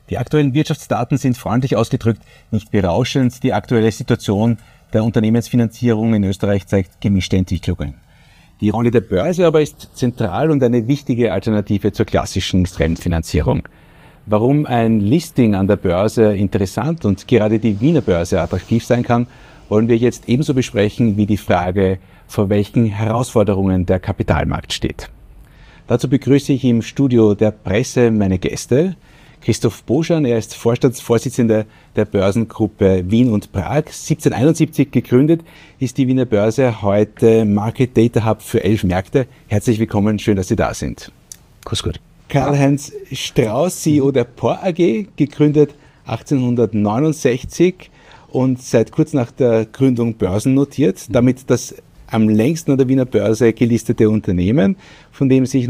Die aktuellen Wirtschaftsdaten sind freundlich ausgedrückt nicht berauschend. Die aktuelle Situation der Unternehmensfinanzierung in Österreich zeigt gemischte Entwicklungen. Die Rolle der Börse aber ist zentral und eine wichtige Alternative zur klassischen Fremdfinanzierung. Warum ein Listing an der Börse interessant und gerade die Wiener Börse attraktiv sein kann, wollen wir jetzt ebenso besprechen wie die Frage, vor welchen Herausforderungen der Kapitalmarkt steht. Dazu begrüße ich im Studio der Presse meine Gäste. Christoph Boschan, er ist Vorstandsvorsitzender der Börsengruppe Wien und Prag. 1771 gegründet ist die Wiener Börse, heute Market Data Hub für 11 Märkte. Herzlich willkommen, schön, dass Sie da sind. Grüß Gott. Karl-Heinz Strauß, CEO der POR AG, gegründet 1869 und seit kurz nach der Gründung börsennotiert, damit das am längsten an der Wiener Börse gelistete Unternehmen, von dem sich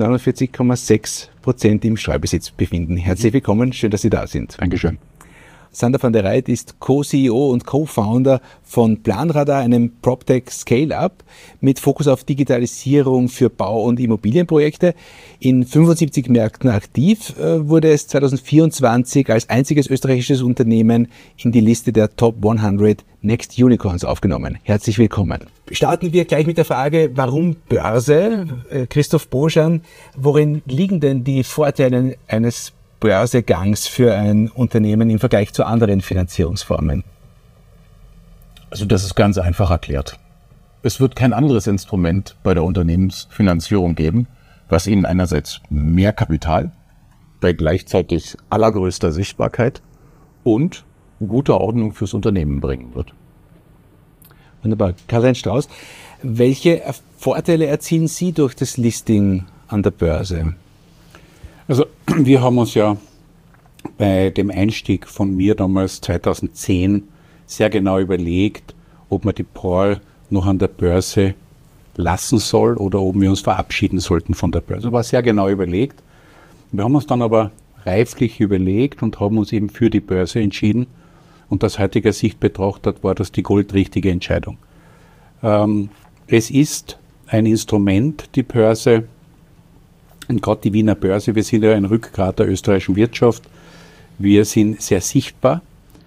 49,6% im Streubesitz befinden. Herzlich willkommen, schön, dass Sie da sind. Dankeschön. Sander van der Reydt ist Co-CEO und Co-Founder von Planradar, einem PropTech Scale-Up mit Fokus auf Digitalisierung für Bau- und Immobilienprojekte. In 75 Märkten aktiv, wurde es 2024 als einziges österreichisches Unternehmen in die Liste der Top 100 Next Unicorns aufgenommen. Herzlich willkommen. Starten wir gleich mit der Frage, warum Börse? Christoph Boschan, worin liegen denn die Vorteile eines Börsegangs für ein Unternehmen im Vergleich zu anderen Finanzierungsformen? Also das ist ganz einfach erklärt. Es wird kein anderes Instrument bei der Unternehmensfinanzierung geben, was Ihnen einerseits mehr Kapital bei gleichzeitig allergrößter Sichtbarkeit und gute Ordnung fürs Unternehmen bringen wird. Wunderbar. Karl-Heinz Strauß, welche Vorteile erzielen Sie durch das Listing an der Börse? Also wir haben uns ja bei dem Einstieg von mir damals 2010 sehr genau überlegt, ob man die POR noch an der Börse lassen soll oder ob wir uns verabschieden sollten von der Börse. Das war sehr genau überlegt. Wir haben uns dann aber reiflich überlegt und haben uns eben für die Börse entschieden. Und aus heutiger Sicht betrachtet war das die goldrichtige Entscheidung. Es ist ein Instrument, die Börse, und gerade die Wiener Börse, wir sind ja ein Rückgrat der österreichischen Wirtschaft. Wir sind sehr sichtbar.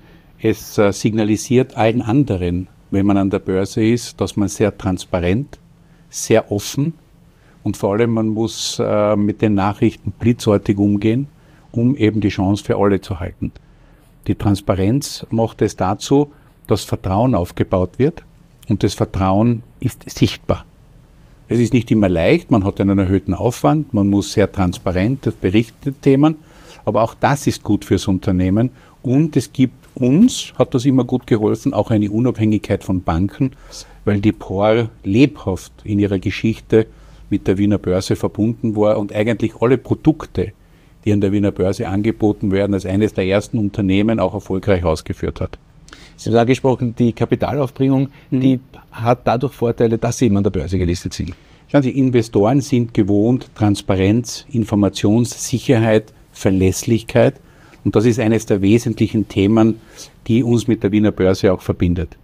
Es signalisiert allen anderen, wenn man an der Börse ist, dass man sehr transparent, sehr offen und vor allem man muss mit den Nachrichten blitzartig umgehen, um eben die Chance für alle zu halten. Die Transparenz macht es dazu, dass Vertrauen aufgebaut wird und das Vertrauen ist sichtbar. Es ist nicht immer leicht, man hat einen erhöhten Aufwand, man muss sehr transparent berichten Themen, aber auch das ist gut fürs Unternehmen und es gibt uns, hat das immer gut geholfen, auch eine Unabhängigkeit von Banken, weil die POR lebhaft in ihrer Geschichte mit der Wiener Börse verbunden war und eigentlich alle Produkte, die an der Wiener Börse angeboten werden, als eines der ersten Unternehmen auch erfolgreich ausgeführt hat. Sie haben angesprochen, die Kapitalaufbringung, die hat dadurch Vorteile, dass Sie eben an der Börse gelistet sind. Schauen Sie, Investoren sind gewohnt, Transparenz, Informationssicherheit, Verlässlichkeit. Und das ist eines der wesentlichen Themen, die uns mit der Wiener Börse auch verbindet.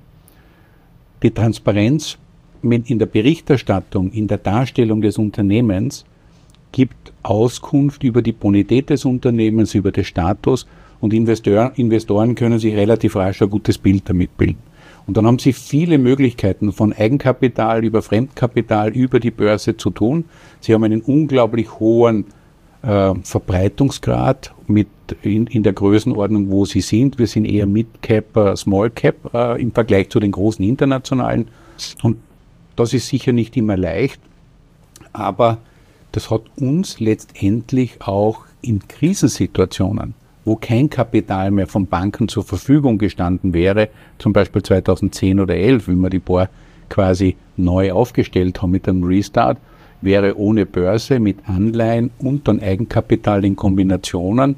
Die Transparenz in der Berichterstattung, in der Darstellung des Unternehmens gibt Auskunft über die Bonität des Unternehmens, über den Status und Investoren können sich relativ rasch ein gutes Bild damit bilden. Und dann haben sie viele Möglichkeiten von Eigenkapital über Fremdkapital über die Börse zu tun. Sie haben einen unglaublich hohen Verbreitungsgrad in der Größenordnung, wo sie sind. Wir sind eher Mid-Cap, Small-Cap im Vergleich zu den großen internationalen. Und das ist sicher nicht immer leicht, aber das hat uns letztendlich auch in Krisensituationen, wo kein Kapital mehr von Banken zur Verfügung gestanden wäre, zum Beispiel 2010 oder 2011, wenn wir die POR quasi neu aufgestellt haben mit einem Restart, wäre ohne Börse mit Anleihen und dann Eigenkapital in Kombinationen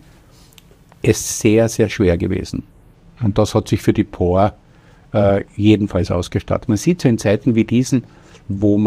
es sehr, sehr schwer gewesen. Und das hat sich für die POR jedenfalls ausgestattet. Man sieht so in Zeiten wie diesen, wo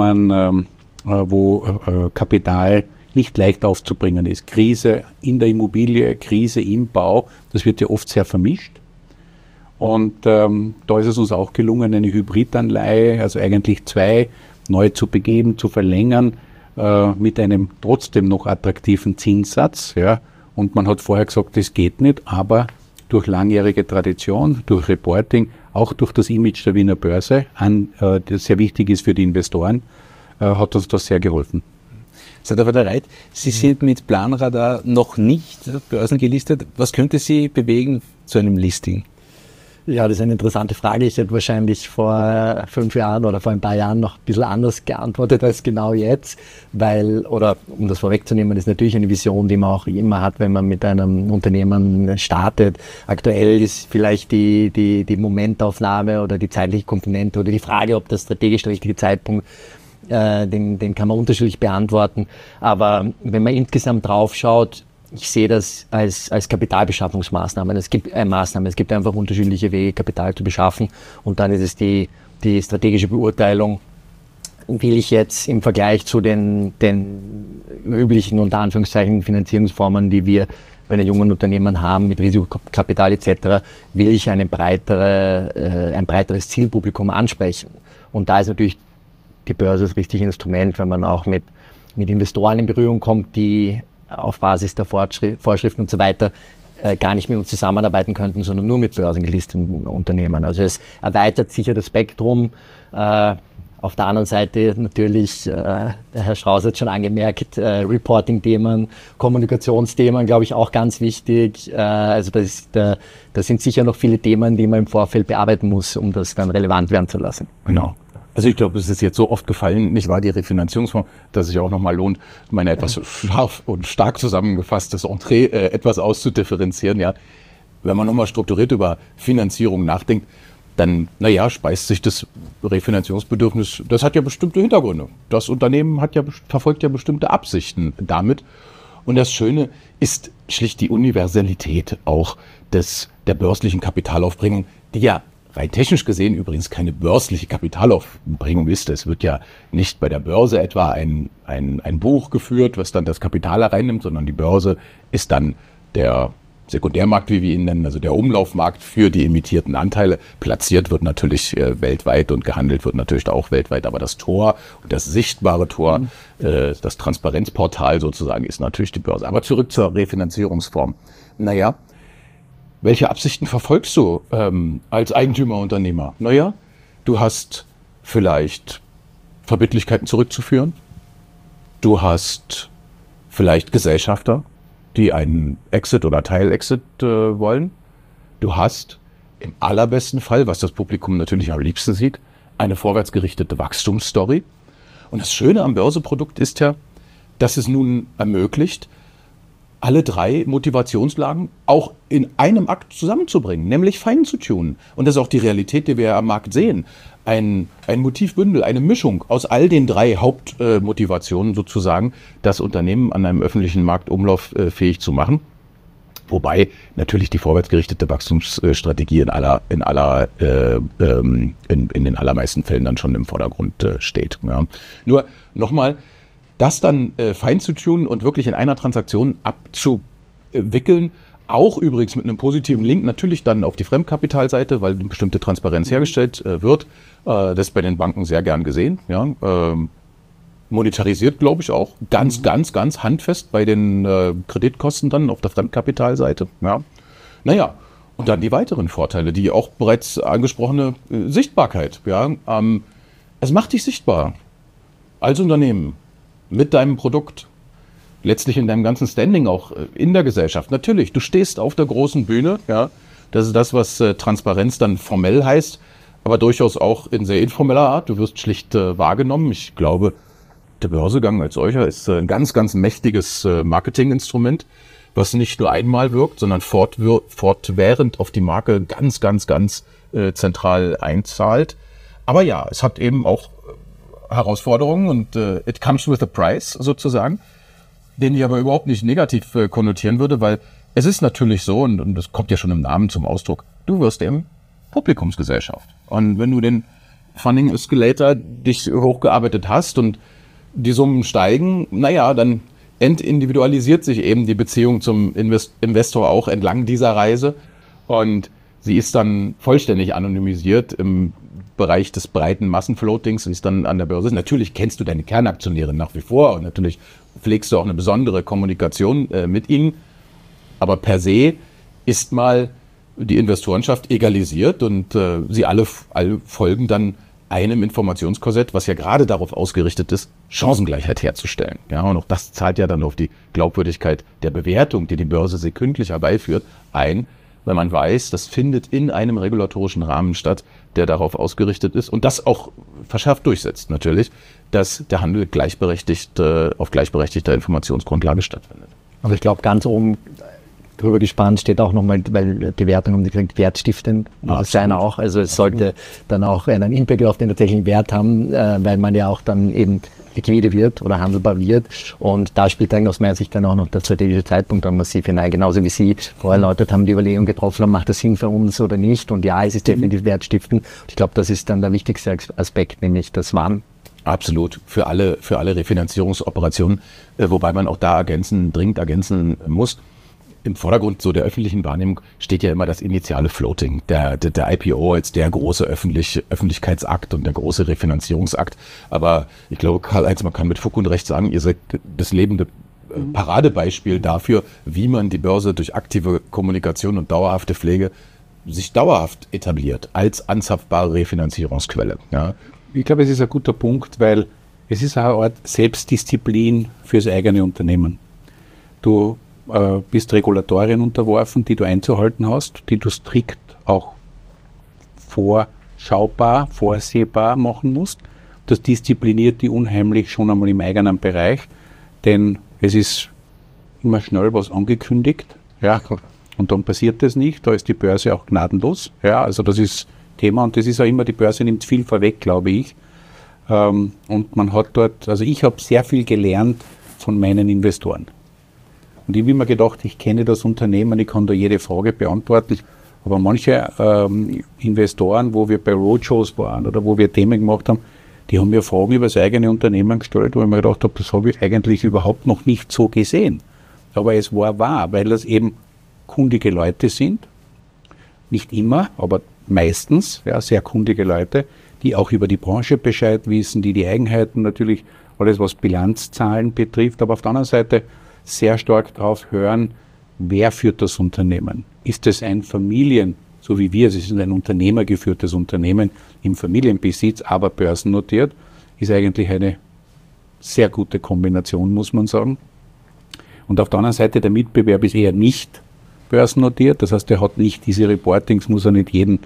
Kapital nicht leicht aufzubringen ist. Krise in der Immobilie, Krise im Bau, das wird ja oft sehr vermischt. Und da ist es uns auch gelungen, eine Hybridanleihe, also eigentlich zwei, neu zu begeben, zu verlängern, mit einem trotzdem noch attraktiven Zinssatz, ja, Und man hat vorher gesagt, das geht nicht, aber durch langjährige Tradition, durch Reporting, auch durch das Image der Wiener Börse, das sehr wichtig ist für die Investoren, hat uns das sehr geholfen. Seid aber bereit? Sie sind mit Planradar noch nicht börsengelistet. Was könnte Sie bewegen zu einem Listing? Ja, das ist eine interessante Frage. Ich hätte wahrscheinlich vor 5 Jahren oder vor ein paar Jahren noch ein bisschen anders geantwortet als genau jetzt, oder um das vorwegzunehmen, das ist natürlich eine Vision, die man auch immer hat, wenn man mit einem Unternehmen startet. Aktuell ist vielleicht die Momentaufnahme oder die zeitliche Komponente oder die Frage, ob das strategisch der richtige Zeitpunkt, den kann man unterschiedlich beantworten. Aber wenn man insgesamt drauf schaut, ich sehe das als Kapitalbeschaffungsmaßnahme. Es gibt einfach unterschiedliche Wege, Kapital zu beschaffen. Und dann ist es die strategische Beurteilung. Will ich jetzt im Vergleich zu den üblichen, unter Anführungszeichen, Finanzierungsformen, die wir bei den jungen Unternehmen haben, mit Risikokapital etc., will ich ein breiteres Zielpublikum ansprechen. Und da ist natürlich die Börse das richtige Instrument, wenn man auch mit Investoren in Berührung kommt, die auf Basis der Vorschriften und so weiter gar nicht mit uns zusammenarbeiten könnten, sondern nur mit börsengelisteten Unternehmen. Also es erweitert sicher das Spektrum. Auf der anderen Seite natürlich, der Herr Strauß hat schon angemerkt, Reporting-Themen, Kommunikationsthemen, glaube ich, auch ganz wichtig. Also da sind sicher noch viele Themen, die man im Vorfeld bearbeiten muss, um das dann relevant werden zu lassen. Genau. Also ich glaube, es ist jetzt so oft gefallen, nicht wahr, die Refinanzierungsfonds, dass es sich auch nochmal lohnt, meine etwas scharf und stark zusammengefasstes Entree etwas auszudifferenzieren. Ja. Wenn man nochmal strukturiert über Finanzierung nachdenkt, dann, speist sich das Refinanzierungsbedürfnis, das hat ja bestimmte Hintergründe. Das Unternehmen verfolgt ja bestimmte Absichten damit. Und das Schöne ist schlicht die Universalität auch der börslichen Kapitalaufbringung, die ja rein technisch gesehen übrigens keine börsliche Kapitalaufbringung ist. Es wird ja nicht bei der Börse etwa ein Buch geführt, was dann das Kapital hereinnimmt, sondern die Börse ist dann der Sekundärmarkt, wie wir ihn nennen, also der Umlaufmarkt für die emittierten Anteile. Platziert wird natürlich weltweit und gehandelt wird natürlich auch weltweit, aber das Tor und das sichtbare Tor, das Transparenzportal sozusagen, ist natürlich die Börse. Aber zurück zur Refinanzierungsform. Welche Absichten verfolgst du als Eigentümerunternehmer? Du hast vielleicht Verbindlichkeiten zurückzuführen. Du hast vielleicht Gesellschafter, die einen Exit oder Teilexit wollen. Du hast im allerbesten Fall, was das Publikum natürlich am liebsten sieht, eine vorwärtsgerichtete Wachstumsstory. Und das Schöne am Börseprodukt ist ja, dass es nun ermöglicht, alle 3 Motivationslagen auch in einem Akt zusammenzubringen, nämlich fein zu tunen. Und das ist auch die Realität, die wir am Markt sehen. Ein Motivbündel, eine Mischung aus all den 3 Hauptmotivationen sozusagen, das Unternehmen an einem öffentlichen Markt umlauffähig zu machen. Wobei natürlich die vorwärtsgerichtete Wachstumsstrategie in den allermeisten Fällen dann schon im Vordergrund steht. Ja. Nur nochmal, das dann fein zu tunen und wirklich in einer Transaktion abzuwickeln, auch übrigens mit einem positiven Link natürlich dann auf die Fremdkapitalseite, weil eine bestimmte Transparenz hergestellt wird. Das ist bei den Banken sehr gern gesehen. Ja. Monetarisiert, glaube ich, auch ganz handfest bei den Kreditkosten dann auf der Fremdkapitalseite. Ja. Und dann die weiteren Vorteile, die auch bereits angesprochene Sichtbarkeit. Ja. Es macht dich sichtbar als Unternehmen mit deinem Produkt, letztlich in deinem ganzen Standing auch in der Gesellschaft. Natürlich, du stehst auf der großen Bühne, ja, das ist das, was Transparenz dann formell heißt, aber durchaus auch in sehr informeller Art. Du wirst schlicht wahrgenommen. Ich glaube, der Börsegang als solcher ist ein ganz mächtiges Marketinginstrument, was nicht nur einmal wirkt, sondern fortwährend auf die Marke ganz zentral einzahlt. Aber ja, es hat eben auch Herausforderungen und it comes with a price sozusagen, den ich aber überhaupt nicht negativ konnotieren würde, weil es ist natürlich so, und das kommt ja schon im Namen zum Ausdruck, du wirst eben Publikumsgesellschaft. Und wenn du den Funding Escalator dich hochgearbeitet hast und die Summen steigen, dann entindividualisiert sich eben die Beziehung zum Investor auch entlang dieser Reise und sie ist dann vollständig anonymisiert im Bereich des breiten Massenfloatings, wie es dann an der Börse ist. Natürlich kennst du deine Kernaktionäre nach wie vor und natürlich pflegst du auch eine besondere Kommunikation mit ihnen. Aber per se ist mal die Investorenschaft egalisiert und sie alle folgen dann einem Informationskorsett, was ja gerade darauf ausgerichtet ist, Chancengleichheit herzustellen. Ja, und auch das zahlt ja dann auf die Glaubwürdigkeit der Bewertung, die die Börse sekündlich herbeiführt, ein, weil man weiß, das findet in einem regulatorischen Rahmen statt, der darauf ausgerichtet ist und das auch verschärft durchsetzt natürlich, dass der Handel auf gleichberechtigter Informationsgrundlage stattfindet. Aber ich glaube, ganz oben drüber gespannt steht auch nochmal, weil die Wertung, haben Sie gesagt, wertstiftend muss sein auch. Also es sollte dann auch einen Impact auf den tatsächlichen Wert haben, weil man ja auch dann eben liquide wird oder handelbar wird. Und da spielt dann aus meiner Sicht dann auch noch der strategische Zeitpunkt dann massiv hinein. Genauso wie Sie vorher erläutert haben, die Überlegung getroffen haben, macht das Sinn für uns oder nicht? Und ja, es ist definitiv wertstiftend. Ich glaube, das ist dann der wichtigste Aspekt, nämlich das Wann. Absolut, für alle Refinanzierungsoperationen, wobei man auch da dringend ergänzen muss. Im Vordergrund so der öffentlichen Wahrnehmung steht ja immer das initiale Floating, der IPO als der große Öffentlichkeitsakt und der große Refinanzierungsakt. Aber ich glaube, Karl-Heinz, man kann mit Fug und Recht sagen, ihr seid das lebende Paradebeispiel dafür, wie man die Börse durch aktive Kommunikation und dauerhafte Pflege sich dauerhaft etabliert als anzapfbare Refinanzierungsquelle. Ja. Ich glaube, es ist ein guter Punkt, weil es ist eine Art Selbstdisziplin fürs eigene Unternehmen. Du bist Regulatorien unterworfen, die du einzuhalten hast, die du strikt auch vorschaubar, vorsehbar machen musst. Das diszipliniert die unheimlich schon einmal im eigenen Bereich, denn es ist immer schnell was angekündigt, ja, und dann passiert das nicht, da ist die Börse auch gnadenlos, ja, also das ist Thema und das ist auch immer, die Börse nimmt viel vorweg, glaube ich, und man hat dort, also ich habe sehr viel gelernt von meinen Investoren. Und ich habe immer gedacht, ich kenne das Unternehmen, ich kann da jede Frage beantworten. Aber manche Investoren, wo wir bei Roadshows waren oder wo wir Themen gemacht haben, die haben mir Fragen über das eigene Unternehmen gestellt, wo ich mir gedacht habe, das habe ich eigentlich überhaupt noch nicht so gesehen. Aber es war wahr, weil das eben kundige Leute sind. Nicht immer, aber meistens, ja, sehr kundige Leute, die auch über die Branche Bescheid wissen, die Eigenheiten natürlich, alles was Bilanzzahlen betrifft, aber auf der anderen Seite sehr stark darauf hören, wer führt das Unternehmen. Ist es ein so wie wir, es ist ein unternehmergeführtes Unternehmen im Familienbesitz, aber börsennotiert, ist eigentlich eine sehr gute Kombination, muss man sagen. Und auf der anderen Seite, der Mitbewerb ist eher nicht börsennotiert, das heißt, er hat nicht diese Reportings, muss er nicht jeden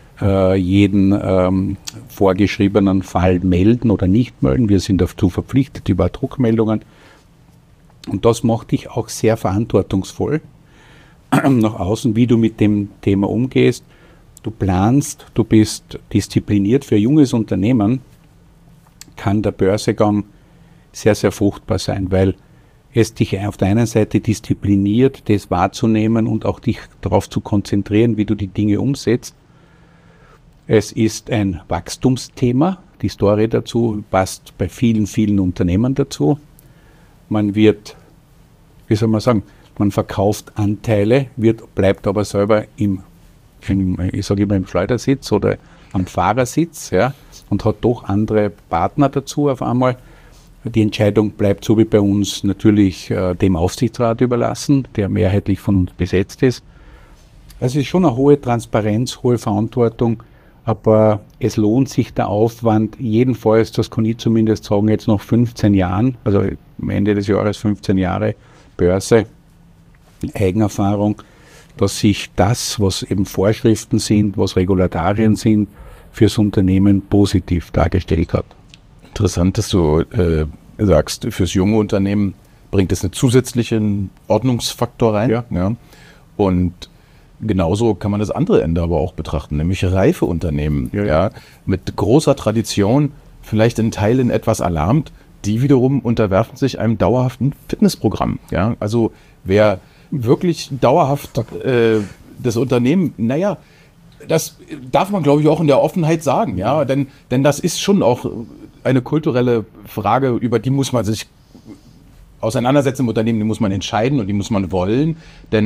vorgeschriebenen Fall melden oder nicht melden. Wir sind dazu verpflichtet über Druckmeldungen. Und das macht dich auch sehr verantwortungsvoll nach außen, wie du mit dem Thema umgehst. Du planst, du bist diszipliniert. Für ein junges Unternehmen kann der Börsegang sehr, sehr fruchtbar sein, weil es dich auf der einen Seite diszipliniert, das wahrzunehmen und auch dich darauf zu konzentrieren, wie du die Dinge umsetzt. Es ist ein Wachstumsthema. Die Story dazu passt bei vielen, vielen Unternehmen dazu. Man wird, wie soll man sagen, man verkauft Anteile, bleibt aber selber im Schleudersitz oder am Fahrersitz, ja, und hat doch andere Partner dazu auf einmal. Die Entscheidung bleibt so wie bei uns natürlich dem Aufsichtsrat überlassen, der mehrheitlich von uns besetzt ist. Es ist schon eine hohe Transparenz, hohe Verantwortung, aber es lohnt sich der Aufwand, jedenfalls, das kann ich zumindest sagen, jetzt nach 15 Jahren, also am Ende des Jahres 15 Jahre Börse, Eigenerfahrung, dass sich das, was eben Vorschriften sind, was Regulatorien sind, fürs Unternehmen positiv dargestellt hat. Interessant, dass du sagst, fürs junge Unternehmen bringt es einen zusätzlichen Ordnungsfaktor rein. Ja. Ja. Und genauso kann man das andere Ende aber auch betrachten, nämlich reife Unternehmen, ja, mit großer Tradition, vielleicht in Teilen etwas erlahmt, die wiederum unterwerfen sich einem dauerhaften Fitnessprogramm. Ja. Also wer wirklich dauerhaft das Unternehmen, naja, das darf man, glaube ich, auch in der Offenheit sagen, ja, denn das ist schon auch eine kulturelle Frage, über die muss man sich auseinandersetzen im Unternehmen, die muss man entscheiden und die muss man wollen, denn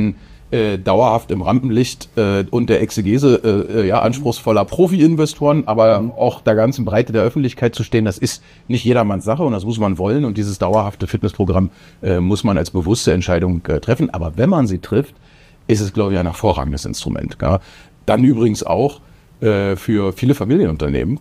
dauerhaft im Rampenlicht und der Exegese anspruchsvoller Profi-Investoren, aber auch der ganzen Breite der Öffentlichkeit zu stehen, das ist nicht jedermanns Sache und das muss man wollen und dieses dauerhafte Fitnessprogramm muss man als bewusste Entscheidung treffen. Aber wenn man sie trifft, ist es, glaube ich, ein hervorragendes Instrument. Ja. Dann übrigens auch für viele Familienunternehmen,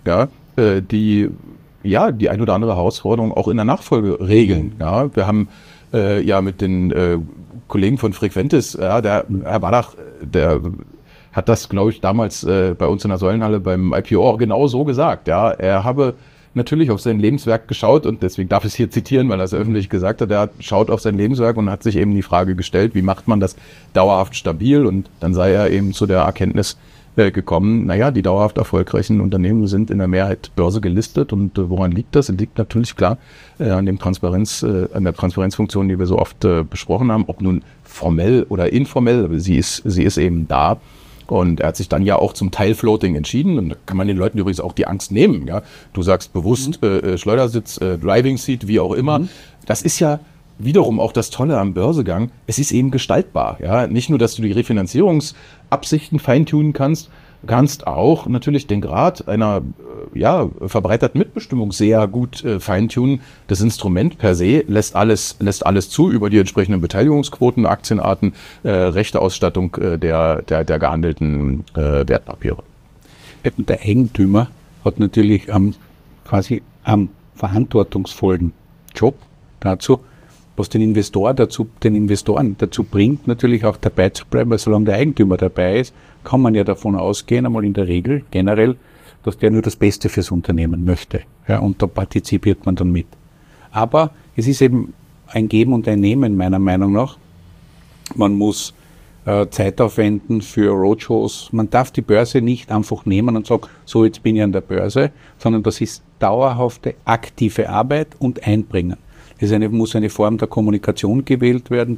die die ein oder andere Herausforderung auch in der Nachfolge regeln. Ja. Wir haben mit den Kollegen von Frequentis, der Herr Badach, der hat das, glaube ich, damals bei uns in der Säulenhalle beim IPO auch genau so gesagt. Ja. Er habe natürlich auf sein Lebenswerk geschaut und deswegen darf ich es hier zitieren, weil er es öffentlich gesagt hat. Er schaut auf sein Lebenswerk und hat sich eben die Frage gestellt, wie macht man das dauerhaft stabil? Und dann sei er eben zu der Erkenntnis gekommen, die dauerhaft erfolgreichen Unternehmen sind in der Mehrheit Börse gelistet. Und woran liegt das? Es liegt natürlich klar an der Transparenzfunktion, die wir so oft besprochen haben, ob nun formell oder informell, aber sie ist eben da. Und er hat sich dann ja auch zum Teilfloating entschieden. Und da kann man den Leuten übrigens auch die Angst nehmen. Ja? Du sagst bewusst Schleudersitz, Driving Seat, wie auch immer. Das ist ja wiederum auch das Tolle am Börsegang. Es ist eben gestaltbar. Ja? Nicht nur, dass du die Refinanzierungsabsichten feintunen kannst auch natürlich den Grad einer verbreiterten Mitbestimmung sehr gut feintunen. Das Instrument per se lässt alles zu über die entsprechenden Beteiligungsquoten, Aktienarten, Rechteausstattung der gehandelten Wertpapiere. Der Eigentümer hat natürlich quasi am verantwortungsvollen Job dazu, was den Investoren dazu bringt, natürlich auch dabei zu bleiben, weil solange der Eigentümer dabei ist, kann man ja davon ausgehen, einmal in der Regel, generell, dass der nur das Beste fürs Unternehmen möchte. Ja, und da partizipiert man dann mit. Aber es ist eben ein Geben und ein Nehmen, meiner Meinung nach. Man muss Zeit aufwenden für Roadshows. Man darf die Börse nicht einfach nehmen und sagen, so, jetzt bin ich an der Börse, sondern das ist dauerhafte, aktive Arbeit und Einbringen. Es muss eine Form der Kommunikation gewählt werden,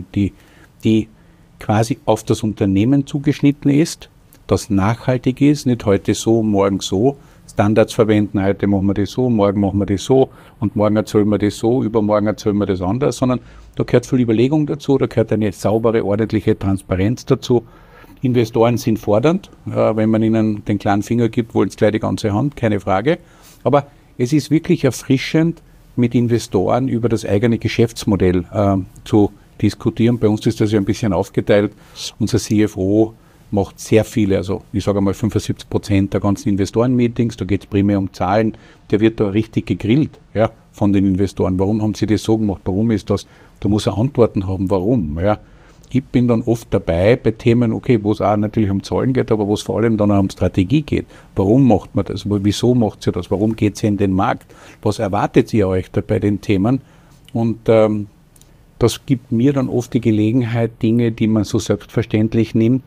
die quasi auf das Unternehmen zugeschnitten ist, das nachhaltig ist, nicht heute so, morgen so, Standards verwenden, heute machen wir das so, morgen machen wir das so und morgen erzählen wir das so, übermorgen erzählen wir das anders, sondern da gehört viel Überlegung dazu, da gehört eine saubere, ordentliche Transparenz dazu. Investoren sind fordernd, wenn man ihnen den kleinen Finger gibt, wollen sie gleich die ganze Hand, keine Frage, aber es ist wirklich erfrischend, mit Investoren über das eigene Geschäftsmodell zu diskutieren. Bei uns ist das ja ein bisschen aufgeteilt. Unser CFO macht sehr viele, also ich sage einmal 75% der ganzen Investoren-Meetings, da geht es primär um Zahlen, der wird da richtig gegrillt von den Investoren. Warum haben sie das so gemacht? Warum ist das? Da muss er Antworten haben, warum. Ja. Ich bin dann oft dabei bei Themen, okay, wo es auch natürlich um Zahlen geht, aber wo es vor allem dann auch um Strategie geht. Warum macht man das? Wieso macht sie das? Warum geht sie in den Markt? Was erwartet ihr euch da bei den Themen? Und das gibt mir dann oft die Gelegenheit, Dinge, die man so selbstverständlich nimmt,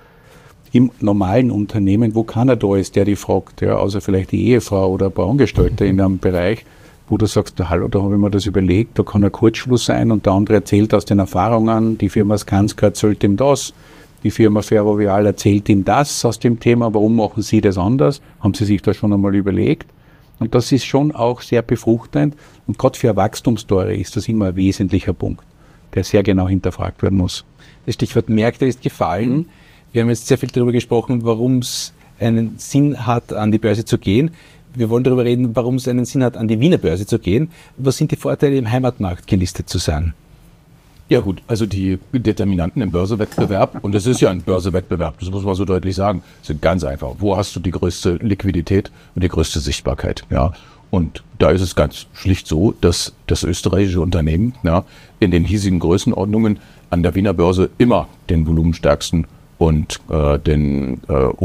im normalen Unternehmen, wo keiner da ist, der die fragt, außer vielleicht die Ehefrau oder ein paar Angestellte in einem Bereich, wo du sagst, hallo, da habe ich mir das überlegt, da kann ein Kurzschluss sein und der andere erzählt aus den Erfahrungen, die Firma Skanska erzählt ihm das, die Firma Ferrovial erzählt ihm das aus dem Thema, warum machen sie das anders, haben sie sich das schon einmal überlegt und das ist schon auch sehr befruchtend und gerade für Wachstumstore ist das immer ein wesentlicher Punkt, der sehr genau hinterfragt werden muss. Das Stichwort Märkte ist gefallen. Wir haben jetzt sehr viel darüber gesprochen, warum es einen Sinn hat, an die Börse zu gehen. Wir wollen darüber reden, warum es einen Sinn hat, an die Wiener Börse zu gehen. Was sind die Vorteile, im Heimatmarkt gelistet zu sein? Ja gut, also die Determinanten im Börsewettbewerb, und es ist ja ein Börsewettbewerb, das muss man so deutlich sagen, sind ganz einfach. Wo hast du die größte Liquidität und die größte Sichtbarkeit? Ja, und da ist es ganz schlicht so, dass das österreichische Unternehmen in den hiesigen Größenordnungen an der Wiener Börse immer den volumenstärksten und den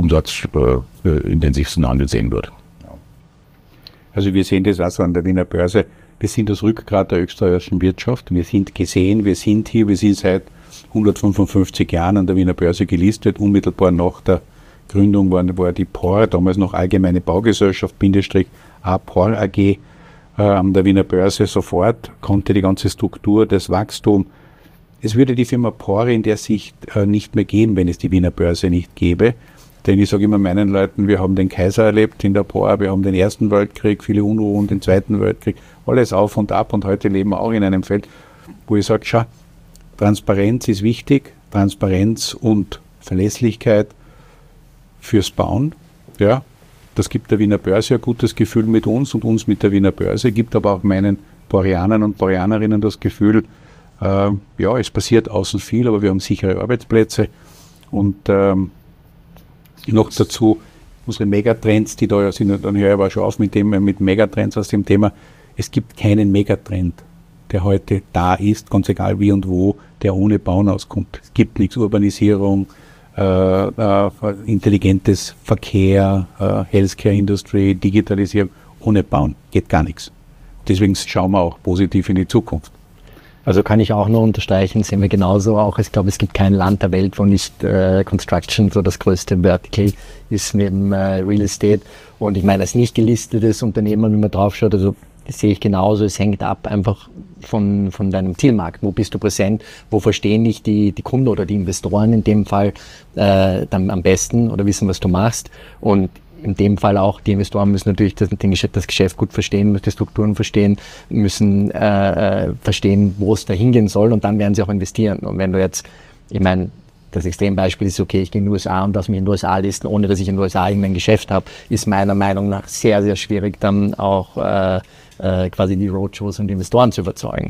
umsatzintensivsten Handel sehen wird. Also wir sehen das also an der Wiener Börse. Wir sind das Rückgrat der österreichischen Wirtschaft. Wir sind gesehen, wir sind hier, wir sind seit 155 Jahren an der Wiener Börse gelistet. Unmittelbar nach der Gründung war die POR, damals noch Allgemeine Baugesellschaft, POR AG, an der Wiener Börse sofort, konnte die ganze Struktur, das Wachstum. Es würde die Firma POR in der Sicht nicht mehr geben, wenn es die Wiener Börse nicht gäbe. Denn ich sage immer meinen Leuten, wir haben den Kaiser erlebt in der POR, wir haben den Ersten Weltkrieg, viele Unruhen, den Zweiten Weltkrieg, alles auf und ab und heute leben wir auch in einem Feld, wo ich sage, schau, Transparenz ist wichtig, Transparenz und Verlässlichkeit fürs Bauen. Ja, das gibt der Wiener Börse ein gutes Gefühl mit uns und uns mit der Wiener Börse, gibt aber auch meinen Boreanern und Boreanerinnen das Gefühl, ja, es passiert außen viel, aber wir haben sichere Arbeitsplätze und noch dazu unsere Megatrends, die da ja sind, dann höre ich aber schon auf mit Megatrends aus dem Thema. Es gibt keinen Megatrend, der heute da ist, ganz egal wie und wo, der ohne Bauen auskommt. Es gibt nichts, Urbanisierung, intelligentes Verkehr, Healthcare-Industrie, Digitalisierung, ohne Bauen geht gar nichts. Deswegen schauen wir auch positiv in die Zukunft. Also kann ich auch nur unterstreichen, sehen wir genauso auch. Ich glaube, es gibt kein Land der Welt, wo nicht Construction so das größte Vertical ist neben Real Estate. Und ich meine, als nicht gelistetes Unternehmen, wenn man drauf schaut, also das sehe ich genauso, es hängt ab einfach von deinem Zielmarkt. Wo bist du präsent? Wo verstehen dich die Kunden oder die Investoren in dem Fall dann am besten oder wissen, was du machst? Und in dem Fall auch, die Investoren müssen natürlich das Geschäft gut verstehen, müssen die Strukturen verstehen, müssen verstehen, wo es da hingehen soll und dann werden sie auch investieren. Und wenn du jetzt, ich meine, das Extrembeispiel ist, okay, ich gehe in die USA und lasse mich in den USA listen, ohne dass ich in den USA irgendein Geschäft habe, ist meiner Meinung nach sehr, sehr schwierig, dann auch quasi die Roadshows und die Investoren zu überzeugen.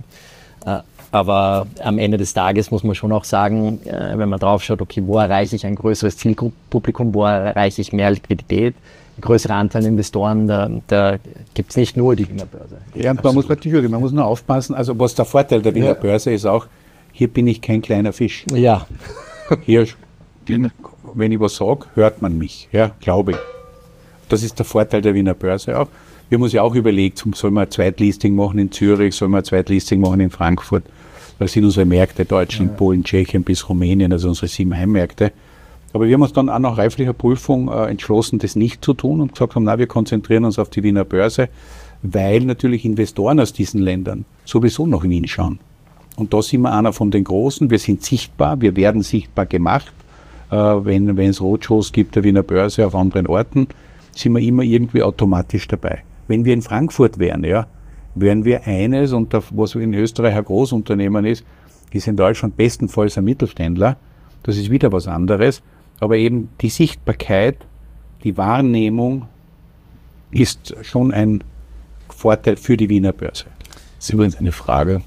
Aber am Ende des Tages muss man schon auch sagen, wenn man drauf schaut, okay, wo erreiche ich ein größeres Zielpublikum, wo erreiche ich mehr Liquidität, eine größere Anzahl an Investoren, da gibt es nicht nur die Wiener Börse. Ja, und man muss nur aufpassen, also was der Vorteil der Wiener Börse ist auch, hier bin ich kein kleiner Fisch. Ja. Hier, wenn ich was sage, hört man mich, ja, glaube ich. Das ist der Vorteil der Wiener Börse auch. Wir haben uns ja auch überlegt, soll man ein Zweitlisting machen in Zürich, soll man ein Zweitlisting machen in Frankfurt. Das sind unsere Märkte, Deutschland, Polen, Tschechien bis Rumänien, also unsere 7 Heimmärkte. Aber wir haben uns dann auch nach reiflicher Prüfung entschlossen, das nicht zu tun und gesagt haben, na, wir konzentrieren uns auf die Wiener Börse, weil natürlich Investoren aus diesen Ländern sowieso nach Wien schauen. Und da sind wir einer von den Großen, wir sind sichtbar, wir werden sichtbar gemacht. Wenn es Roadshows gibt der Wiener Börse auf anderen Orten, sind wir immer irgendwie automatisch dabei. Wenn wir in Frankfurt wären, ja, wären wir eines, und was in Österreich ein Großunternehmen ist in Deutschland bestenfalls ein Mittelständler. Das ist wieder was anderes. Aber eben die Sichtbarkeit, die Wahrnehmung ist schon ein Vorteil für die Wiener Börse. Das ist übrigens eine Frage,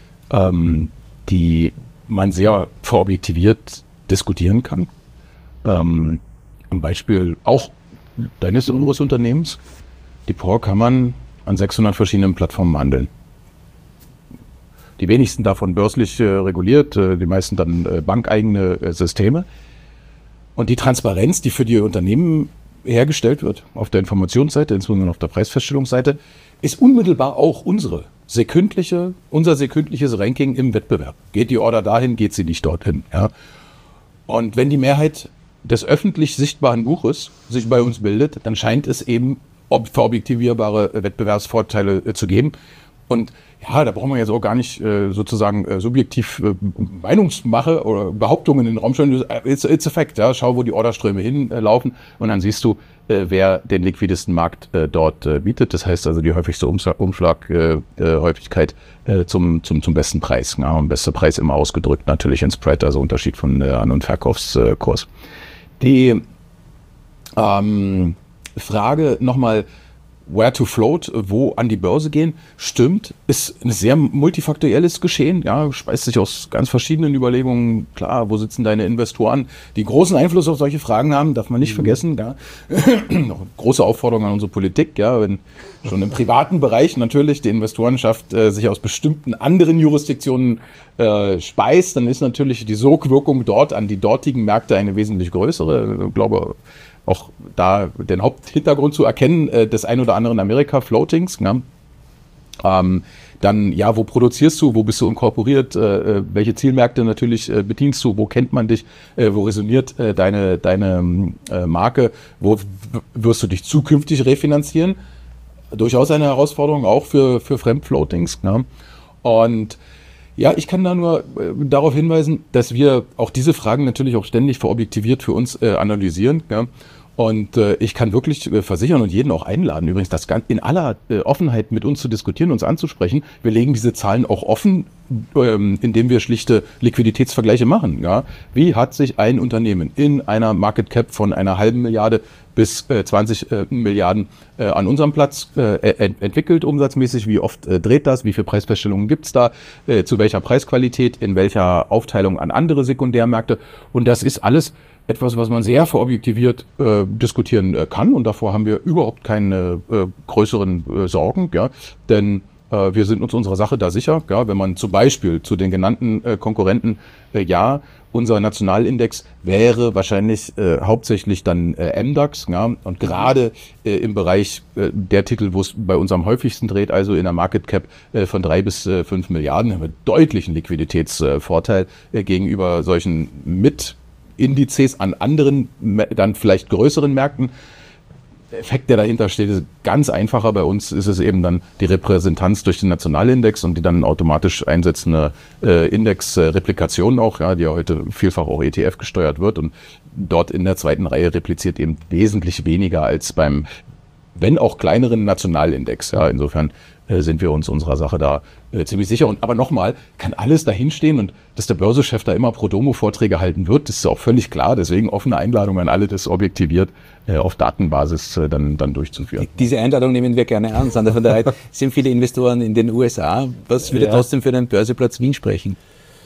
die man sehr verobjektiviert diskutieren kann. Am Beispiel auch deines unseres Unternehmens. Die POR kann man an 600 verschiedenen Plattformen handeln. Die wenigsten davon börslich reguliert, die meisten dann bankeigene Systeme. Und die Transparenz, die für die Unternehmen hergestellt wird, auf der Informationsseite, insbesondere auf der Preisfeststellungsseite, ist unmittelbar auch unser sekündliches Ranking im Wettbewerb. Geht die Order dahin, geht sie nicht dorthin. Ja? Und wenn die Mehrheit des öffentlich sichtbaren Buches sich bei uns bildet, dann scheint es eben verobjektivierbare Wettbewerbsvorteile zu geben. Und ja, da brauchen wir jetzt auch gar nicht sozusagen subjektiv Meinungsmache oder Behauptungen in den Raum stellen. It's a fact. Ja? Schau, wo die Orderströme hinlaufen und dann siehst du, wer den liquidesten Markt dort bietet. Das heißt also die häufigste Umschlaghäufigkeit zum besten Preis. Ja? Und bester Preis immer ausgedrückt natürlich in Spread, also Unterschied von An- und Verkaufskurs. Die Frage nochmal, where to float, wo an die Börse gehen, stimmt, ist ein sehr multifaktorielles Geschehen, ja, speist sich aus ganz verschiedenen Überlegungen, klar, wo sitzen deine Investoren, die großen Einfluss auf solche Fragen haben, darf man nicht vergessen, ja. Noch eine große Aufforderung an unsere Politik, ja, wenn schon im privaten Bereich natürlich die Investorenschaft sich aus bestimmten anderen Jurisdiktionen speist, dann ist natürlich die Sogwirkung dort an die dortigen Märkte eine wesentlich größere, ich glaube, auch da den Haupthintergrund zu erkennen, des ein oder anderen Amerika-Floatings. Ne? Dann, ja, wo produzierst du, wo bist du inkorporiert, welche Zielmärkte natürlich bedienst du, wo kennt man dich, wo resoniert deine Marke, wo wirst du dich zukünftig refinanzieren? Durchaus eine Herausforderung auch für Fremdfloatings. Ne? Und ja, ich kann da nur darauf hinweisen, dass wir auch diese Fragen natürlich auch ständig verobjektiviert für uns analysieren. Ja? Und ich kann wirklich versichern und jeden auch einladen, übrigens das in aller Offenheit mit uns zu diskutieren, uns anzusprechen. Wir legen diese Zahlen auch offen, indem wir schlichte Liquiditätsvergleiche machen. Ja? Wie hat sich ein Unternehmen in einer Market Cap von einer halben Milliarde bis 20 Milliarden an unserem Platz entwickelt, umsatzmäßig? Wie oft dreht das? Wie viele Preisfeststellungen gibt's da? Zu welcher Preisqualität? In welcher Aufteilung an andere Sekundärmärkte? Und das ist alles etwas, was man sehr verobjektiviert diskutieren kann. Und davor haben wir überhaupt keine größeren Sorgen, ja, denn wir sind uns unserer Sache da sicher. Ja, wenn man zum Beispiel zu den genannten Konkurrenten, unser Nationalindex wäre wahrscheinlich hauptsächlich dann MDAX. Ja, und gerade im Bereich der Titel, wo es bei uns am häufigsten dreht, also in der Market Cap von 3 bis 5 Milliarden, haben wir deutlichen Liquiditätsvorteil gegenüber solchen Indizes an anderen, dann vielleicht größeren Märkten. Der Effekt, der dahinter steht, ist ganz einfacher. Bei uns ist es eben dann die Repräsentanz durch den Nationalindex und die dann automatisch einsetzende Indexreplikation auch, ja, die ja heute vielfach auch ETF gesteuert wird und dort in der zweiten Reihe repliziert eben wesentlich weniger als beim, wenn auch kleineren Nationalindex. Ja, insofern sind wir uns unserer Sache da ziemlich sicher. Aber nochmal, kann alles dahinstehen und dass der Börsechef da immer Pro-Domo-Vorträge halten wird, das ist auch völlig klar. Deswegen offene Einladung an alle, das objektiviert auf Datenbasis dann durchzuführen. Diese Einladung nehmen wir gerne an. Sander van der Reydt, es sind viele Investoren in den USA. Was würde trotzdem für den Börseplatz Wien sprechen?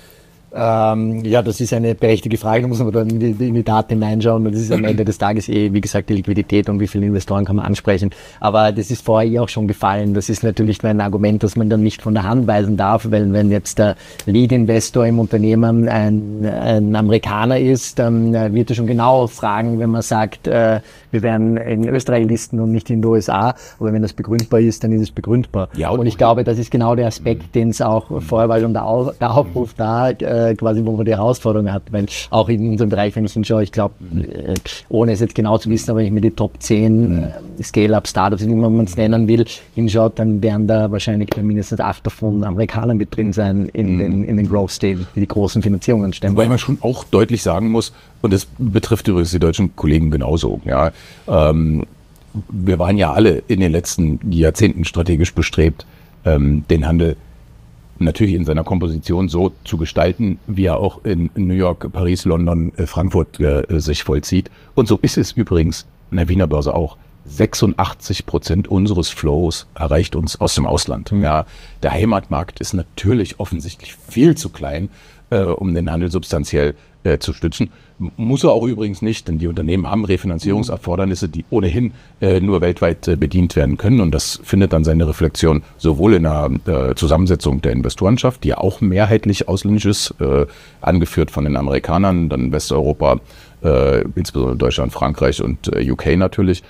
Ja, das ist eine berechtigte Frage, da muss man dann in die Daten hineinschauen und das ist am Ende des Tages wie gesagt, die Liquidität und wie viele Investoren kann man ansprechen. Aber das ist vorher auch schon gefallen. Das ist natürlich ein Argument, das man dann nicht von der Hand weisen darf, weil wenn jetzt der Lead-Investor im Unternehmen ein Amerikaner ist, dann wird er schon genau fragen, wenn man sagt, wir werden in Österreich listen und nicht in den USA. Aber wenn das begründbar ist, dann ist es begründbar. Ja, und ich glaube, das ist genau der Aspekt, den es auch vorher war schon der Aufruf da, quasi, wo man die Herausforderung hat, weil auch in unserem Bereich, wenn ich hinschaue, ich glaube, ohne es jetzt genau zu wissen, aber wenn ich mir die Top 10 Scale-Up-Startups, wie man es nennen will, hinschaut, dann werden da wahrscheinlich mindestens 8 davon Amerikaner mit drin sein in den Growth-State, die großen Finanzierungen stemmen. Wobei man schon auch deutlich sagen muss, und das betrifft übrigens die deutschen Kollegen genauso, ja, wir waren ja alle in den letzten Jahrzehnten strategisch bestrebt, den Handel natürlich in seiner Komposition so zu gestalten, wie er auch in New York, Paris, London, Frankfurt sich vollzieht. Und so ist es übrigens an der Wiener Börse auch. 86% unseres Flows erreicht uns aus dem Ausland. Ja, der Heimatmarkt ist natürlich offensichtlich viel zu klein, um den Handel substanziell zu stützen. Muss er auch übrigens nicht, denn die Unternehmen haben Refinanzierungserfordernisse, die ohnehin nur weltweit bedient werden können. Und das findet dann seine Reflexion sowohl in der Zusammensetzung der Investorenschaft, die ja auch mehrheitlich ausländisch ist, angeführt von den Amerikanern, dann Westeuropa, insbesondere Deutschland, Frankreich und UK natürlich.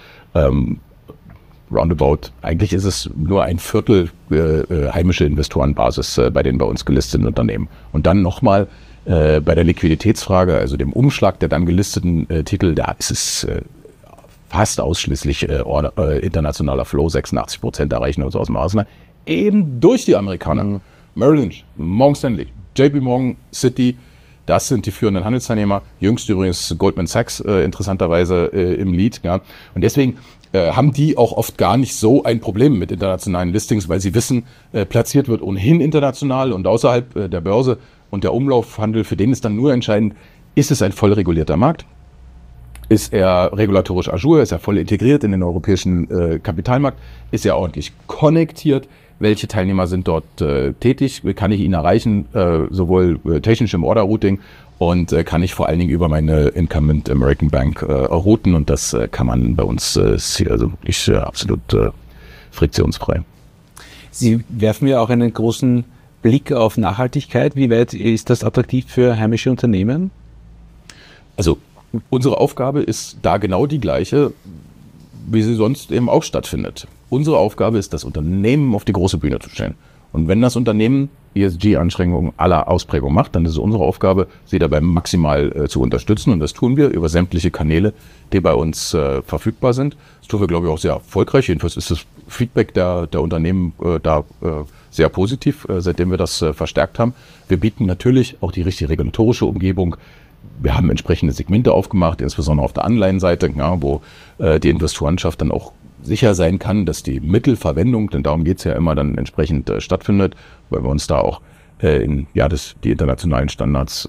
Roundabout, eigentlich ist es nur ein Viertel heimische Investorenbasis bei den bei uns gelisteten Unternehmen. Und dann nochmal bei der Liquiditätsfrage, also dem Umschlag der dann gelisteten Titel, da ist es fast ausschließlich internationaler Flow, 86% erreichen uns aus dem Ausland, eben durch die Amerikaner. Merrill Lynch, Morgan Stanley, JP Morgan, Citi, das sind die führenden Handelsteilnehmer. Jüngst übrigens Goldman Sachs interessanterweise im Lead. Ja. Und deswegen haben die auch oft gar nicht so ein Problem mit internationalen Listings, weil sie wissen, platziert wird ohnehin international und außerhalb der Börse und der Umlaufhandel, für den ist dann nur entscheidend, ist es ein voll regulierter Markt? Ist er regulatorisch ajour? Ist er voll integriert in den europäischen Kapitalmarkt? Ist er ordentlich konnektiert? Welche Teilnehmer sind dort tätig? Kann ich ihn erreichen, sowohl technisch im Order-Routing und kann ich vor allen Dingen über meine Incumbent American Bank routen? Und das kann man bei uns also wirklich absolut friktionsfrei. Sie werfen ja auch einen großen Blick auf Nachhaltigkeit. Wie weit ist das attraktiv für heimische Unternehmen? Also unsere Aufgabe ist da genau die gleiche, wie sie sonst eben auch stattfindet. Unsere Aufgabe ist, das Unternehmen auf die große Bühne zu stellen. Und wenn das Unternehmen ESG-Anstrengungen aller Ausprägung macht, dann ist es unsere Aufgabe, sie dabei maximal zu unterstützen. Und das tun wir über sämtliche Kanäle, die bei uns verfügbar sind. Das tun wir, glaube ich, auch sehr erfolgreich. Jedenfalls ist das Feedback der Unternehmen da sehr positiv, seitdem wir das verstärkt haben. Wir bieten natürlich auch die richtige regulatorische Umgebung, wir haben entsprechende Segmente aufgemacht, insbesondere auf der Anleihenseite, ja, wo die Investorenschaft dann auch sicher sein kann, dass die Mittelverwendung, denn darum geht's ja immer, dann entsprechend stattfindet, weil wir uns da auch die internationalen Standards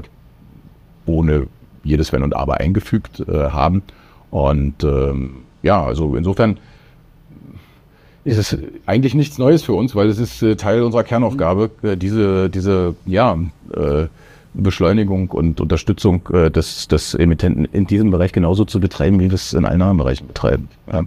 ohne jedes Wenn und Aber eingefügt haben. Und also insofern ist es eigentlich nichts Neues für uns, weil es ist Teil unserer Kernaufgabe, diese Beschleunigung und Unterstützung des Emittenten in diesem Bereich genauso zu betreiben, wie wir es in allen anderen Bereichen betreiben. Ja.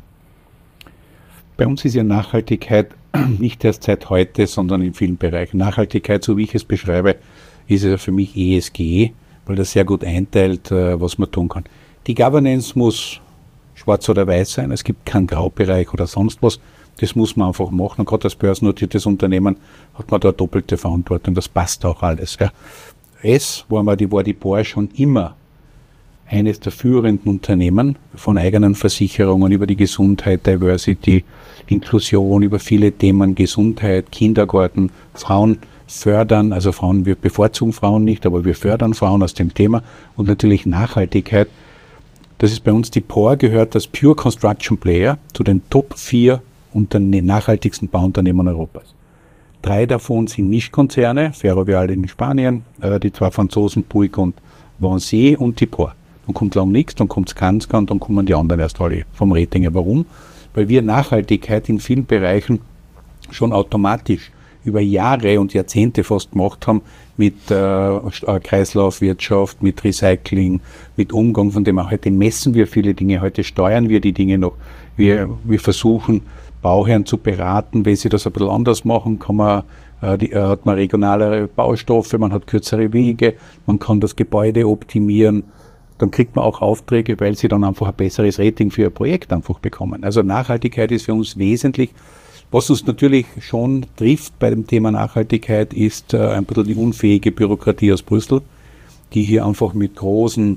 Bei uns ist ja Nachhaltigkeit nicht erst seit heute, sondern in vielen Bereichen. Nachhaltigkeit, so wie ich es beschreibe, ist ja für mich ESG, weil das sehr gut einteilt, was man tun kann. Die Governance muss schwarz oder weiß sein, es gibt keinen Graubereich oder sonst was. Das muss man einfach machen. Und gerade als börsennotiertes Unternehmen hat man da doppelte Verantwortung. Das passt auch alles. Ja. War die POR schon immer eines der führenden Unternehmen von eigenen Versicherungen über die Gesundheit, Diversity, Inklusion, über viele Themen, Gesundheit, Kindergarten, Frauen fördern, also wir bevorzugen Frauen nicht, aber wir fördern Frauen aus dem Thema und natürlich Nachhaltigkeit. Das ist bei uns, die POR gehört als Pure Construction Player zu den Top 4 nachhaltigsten Bauunternehmen Europas. 3 davon sind Mischkonzerne, Ferrovial in Spanien, die 2 Franzosen, Bouygues und Vinci und die POR. Dann kommt lang nichts, dann kommt Skanska und dann kommen die anderen erst alle vom Rating. Warum? Weil wir Nachhaltigkeit in vielen Bereichen schon automatisch über Jahre und Jahrzehnte fast gemacht haben mit Kreislaufwirtschaft, mit Recycling, mit Umgang, von dem auch heute messen wir viele Dinge, heute steuern wir die Dinge noch. Wir versuchen, Bauherren zu beraten, wenn sie das ein bisschen anders machen, hat man regionalere Baustoffe, man hat kürzere Wege, man kann das Gebäude optimieren, dann kriegt man auch Aufträge, weil sie dann einfach ein besseres Rating für ihr Projekt einfach bekommen. Also Nachhaltigkeit ist für uns wesentlich. Was uns natürlich schon trifft bei dem Thema Nachhaltigkeit ist ein bisschen die unfähige Bürokratie aus Brüssel, die hier einfach mit großen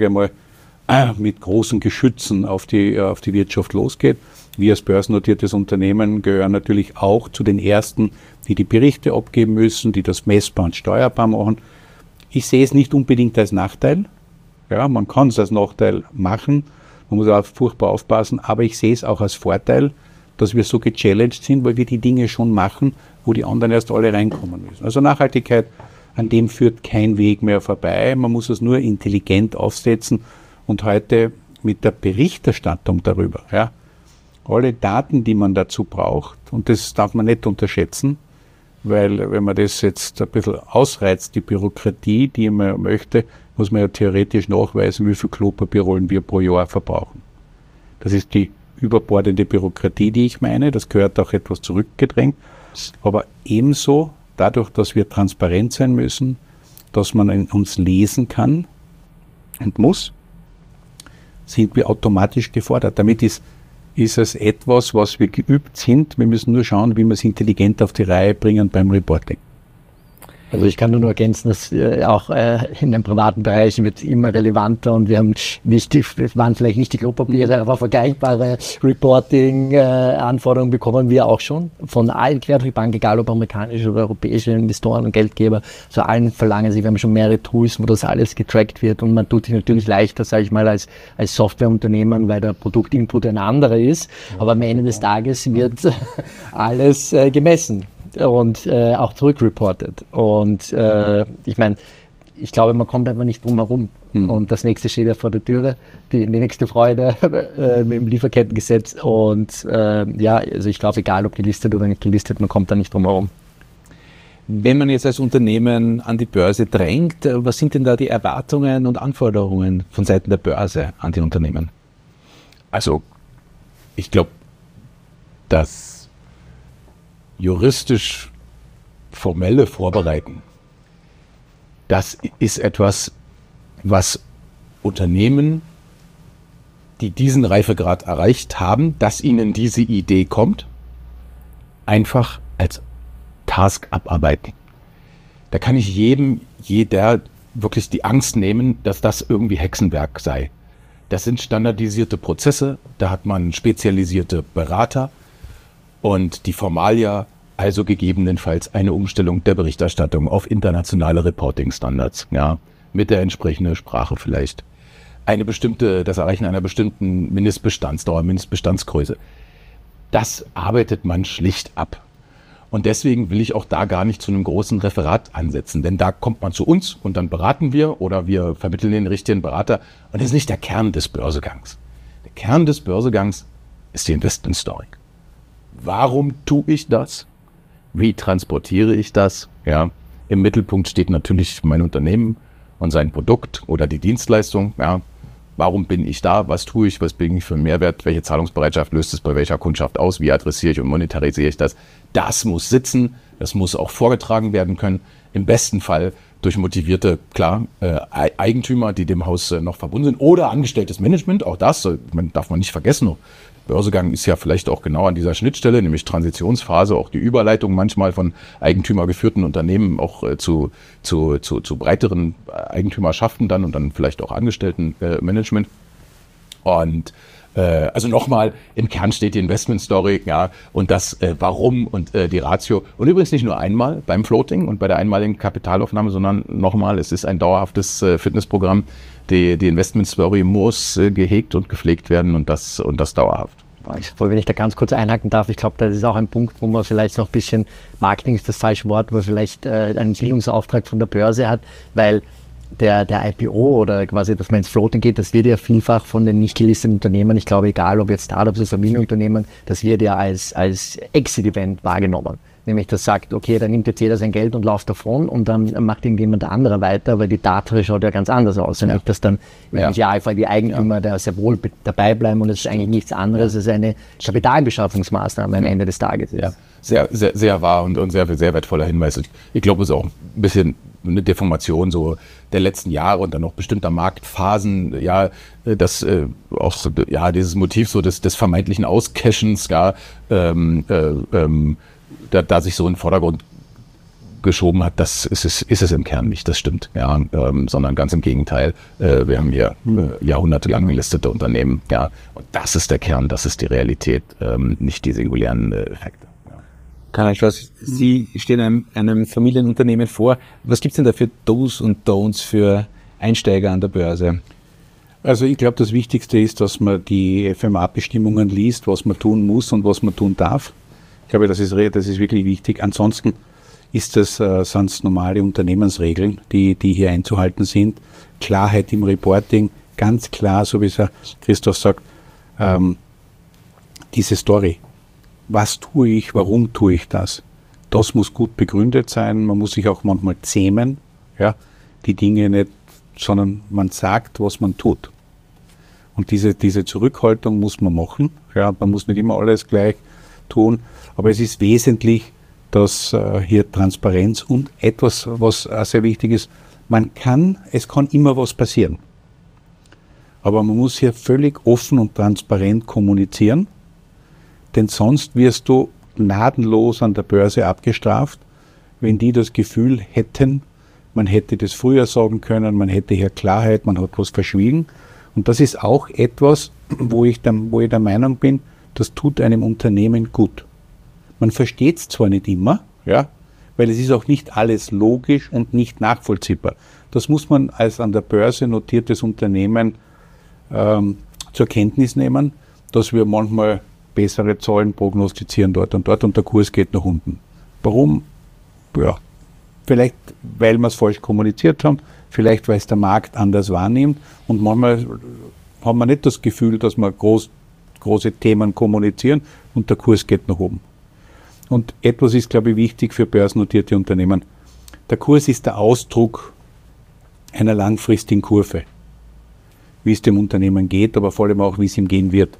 Geschützen auf die Wirtschaft losgeht. Wir als börsennotiertes Unternehmen gehören natürlich auch zu den Ersten, die die Berichte abgeben müssen, die das messbar und steuerbar machen. Ich sehe es nicht unbedingt als Nachteil. Ja, man kann es als Nachteil machen, man muss auch furchtbar aufpassen, aber ich sehe es auch als Vorteil, dass wir so gechallenged sind, weil wir die Dinge schon machen, wo die anderen erst alle reinkommen müssen. Also Nachhaltigkeit, an dem führt kein Weg mehr vorbei. Man muss es nur intelligent aufsetzen und heute mit der Berichterstattung darüber, ja, alle Daten, die man dazu braucht, und das darf man nicht unterschätzen, weil wenn man das jetzt ein bisschen ausreizt, die Bürokratie, die man möchte, muss man ja theoretisch nachweisen, wie viel Klopapierrollen wir pro Jahr verbrauchen. Das ist die überbordende Bürokratie, die ich meine, das gehört auch etwas zurückgedrängt, aber ebenso dadurch, dass wir transparent sein müssen, dass man in uns lesen kann und muss, sind wir automatisch gefordert. Damit ist es etwas, was wir geübt sind. Wir müssen nur schauen, wie wir es intelligent auf die Reihe bringen beim Reporting. Also ich kann nur ergänzen, dass auch in dem privaten Bereich wird immer relevanter und wir haben waren vielleicht nicht die Klopapiere, aber vergleichbare Reporting-Anforderungen bekommen wir auch schon von allen quer durch die Bank, egal ob amerikanische oder europäische Investoren und Geldgeber. So allen verlangen sie, wir haben schon mehrere Tools, wo das alles getrackt wird und man tut sich natürlich leichter, sage ich mal, als Softwareunternehmen, weil der Produktinput ein anderer ist, aber am Ende des Tages wird alles gemessen und auch zurückreportet. Und ich meine, ich glaube, man kommt einfach nicht drum herum. Und das nächste steht ja vor der Türe, die nächste Freude mit dem Lieferkettengesetz. Und also ich glaube, egal ob gelistet oder nicht gelistet, man kommt da nicht drum herum. Wenn man jetzt als Unternehmen an die Börse drängt, was sind denn da die Erwartungen und Anforderungen von Seiten der Börse an die Unternehmen? Also, ich glaube, das juristisch formelle Vorbereiten, das ist etwas, was Unternehmen, die diesen Reifegrad erreicht haben, dass ihnen diese Idee kommt, einfach als Task abarbeiten. Da kann ich jeder wirklich die Angst nehmen, dass das irgendwie Hexenwerk sei. Das sind standardisierte Prozesse, da hat man spezialisierte Berater und die Formalia, also gegebenenfalls eine Umstellung der Berichterstattung auf internationale Reporting-Standards, ja, mit der entsprechenden Sprache vielleicht. Das Erreichen einer bestimmten Mindestbestandsdauer, Mindestbestandsgröße. Das arbeitet man schlicht ab. Und deswegen will ich auch da gar nicht zu einem großen Referat ansetzen, denn da kommt man zu uns und dann beraten wir oder wir vermitteln den richtigen Berater. Und das ist nicht der Kern des Börsegangs. Der Kern des Börsegangs ist die Investment Story. Warum tue ich das? Wie transportiere ich das? Ja, im Mittelpunkt steht natürlich mein Unternehmen und sein Produkt oder die Dienstleistung. Ja, warum bin ich da? Was tue ich? Was bringe ich für einen Mehrwert? Welche Zahlungsbereitschaft löst es bei welcher Kundschaft aus? Wie adressiere ich und monetarisiere ich das? Das muss sitzen. Das muss auch vorgetragen werden können. Im besten Fall durch motivierte, Eigentümer, die dem Haus noch verbunden sind, oder angestelltes Management. Auch das darf man nicht vergessen. Börsegang ist ja vielleicht auch genau an dieser Schnittstelle, nämlich Transitionsphase, auch die Überleitung manchmal von eigentümergeführten Unternehmen auch zu breiteren Eigentümerschaften dann und dann vielleicht auch Angestelltenmanagement. Und also nochmal, im Kern steht die Investment Story, ja, und das Warum und die Ratio. Und übrigens nicht nur einmal beim Floating und bei der einmaligen Kapitalaufnahme, sondern nochmal, es ist ein dauerhaftes Fitnessprogramm. Die Investment Story muss gehegt und gepflegt werden und das dauerhaft. Wenn ich da ganz kurz einhaken darf, ich glaube, das ist auch ein Punkt, wo man vielleicht noch ein bisschen, Marketing ist das falsche Wort, wo man vielleicht einen Bildungsauftrag von der Börse hat, weil der IPO oder quasi, dass man ins Floating geht, das wird ja vielfach von den nicht gelisteten Unternehmen, ich glaube, egal ob jetzt Startups oder Familienunternehmen, das wird ja als Exit-Event wahrgenommen. Nämlich, das sagt, okay, dann nimmt jetzt jeder sein Geld und läuft davon und dann macht irgendjemand der andere weiter, weil die Tatsache schaut ja ganz anders aus. Und nicht, dass dann im Idealfall die Eigentümer da sehr wohl dabei bleiben und es ist eigentlich nichts anderes als eine Kapitalbeschaffungsmaßnahme am Ende des Tages ist. Ja. Sehr, sehr, sehr wahr und sehr, sehr wertvoller Hinweis. Ich glaube, es ist auch ein bisschen eine Deformation so der letzten Jahre und dann noch bestimmter Marktphasen, ja, das auch ja dieses Motiv so des vermeintlichen Auscashens, ja, da sich so in den Vordergrund geschoben hat, das ist es im Kern nicht, das stimmt, ja, sondern ganz im Gegenteil. Wir haben hier jahrhundertelang gelistete Unternehmen, ja, und das ist der Kern, das ist die Realität, nicht die singulären Effekte. Karl-Heinz Strauß, Sie stehen einem Familienunternehmen vor. Was gibt es denn da für Do's und Don'ts für Einsteiger an der Börse? Also ich glaube, das Wichtigste ist, dass man die FMA-Bestimmungen liest, was man tun muss und was man tun darf. Ich glaube, das ist wirklich wichtig. Ansonsten sind es normale Unternehmensregeln, die hier einzuhalten sind. Klarheit im Reporting, ganz klar, so wie es Christoph sagt, diese Story. Was tue ich, warum tue ich das? Das muss gut begründet sein. Man muss sich auch manchmal zähmen, ja, die Dinge nicht, sondern man sagt, was man tut. Und diese Zurückhaltung muss man machen. Ja, man muss nicht immer alles gleich tun. Aber es ist wesentlich, dass hier Transparenz und etwas, was auch sehr wichtig ist, es kann immer was passieren. Aber man muss hier völlig offen und transparent kommunizieren, denn sonst wirst du gnadenlos an der Börse abgestraft, wenn die das Gefühl hätten, man hätte das früher sagen können, man hätte hier Klarheit, man hat was verschwiegen. Und das ist auch etwas, wo ich der Meinung bin, das tut einem Unternehmen gut. Man versteht es zwar nicht immer, ja, weil es ist auch nicht alles logisch und nicht nachvollziehbar. Das muss man als an der Börse notiertes Unternehmen zur Kenntnis nehmen, dass wir manchmal bessere Zahlen prognostizieren dort und der Kurs geht nach unten. Warum? Ja, vielleicht, weil wir es falsch kommuniziert haben, vielleicht, weil es der Markt anders wahrnimmt und manchmal haben wir nicht das Gefühl, dass wir große Themen kommunizieren und der Kurs geht nach oben. Und etwas ist, glaube ich, wichtig für börsennotierte Unternehmen. Der Kurs ist der Ausdruck einer langfristigen Kurve, wie es dem Unternehmen geht, aber vor allem auch, wie es ihm gehen wird.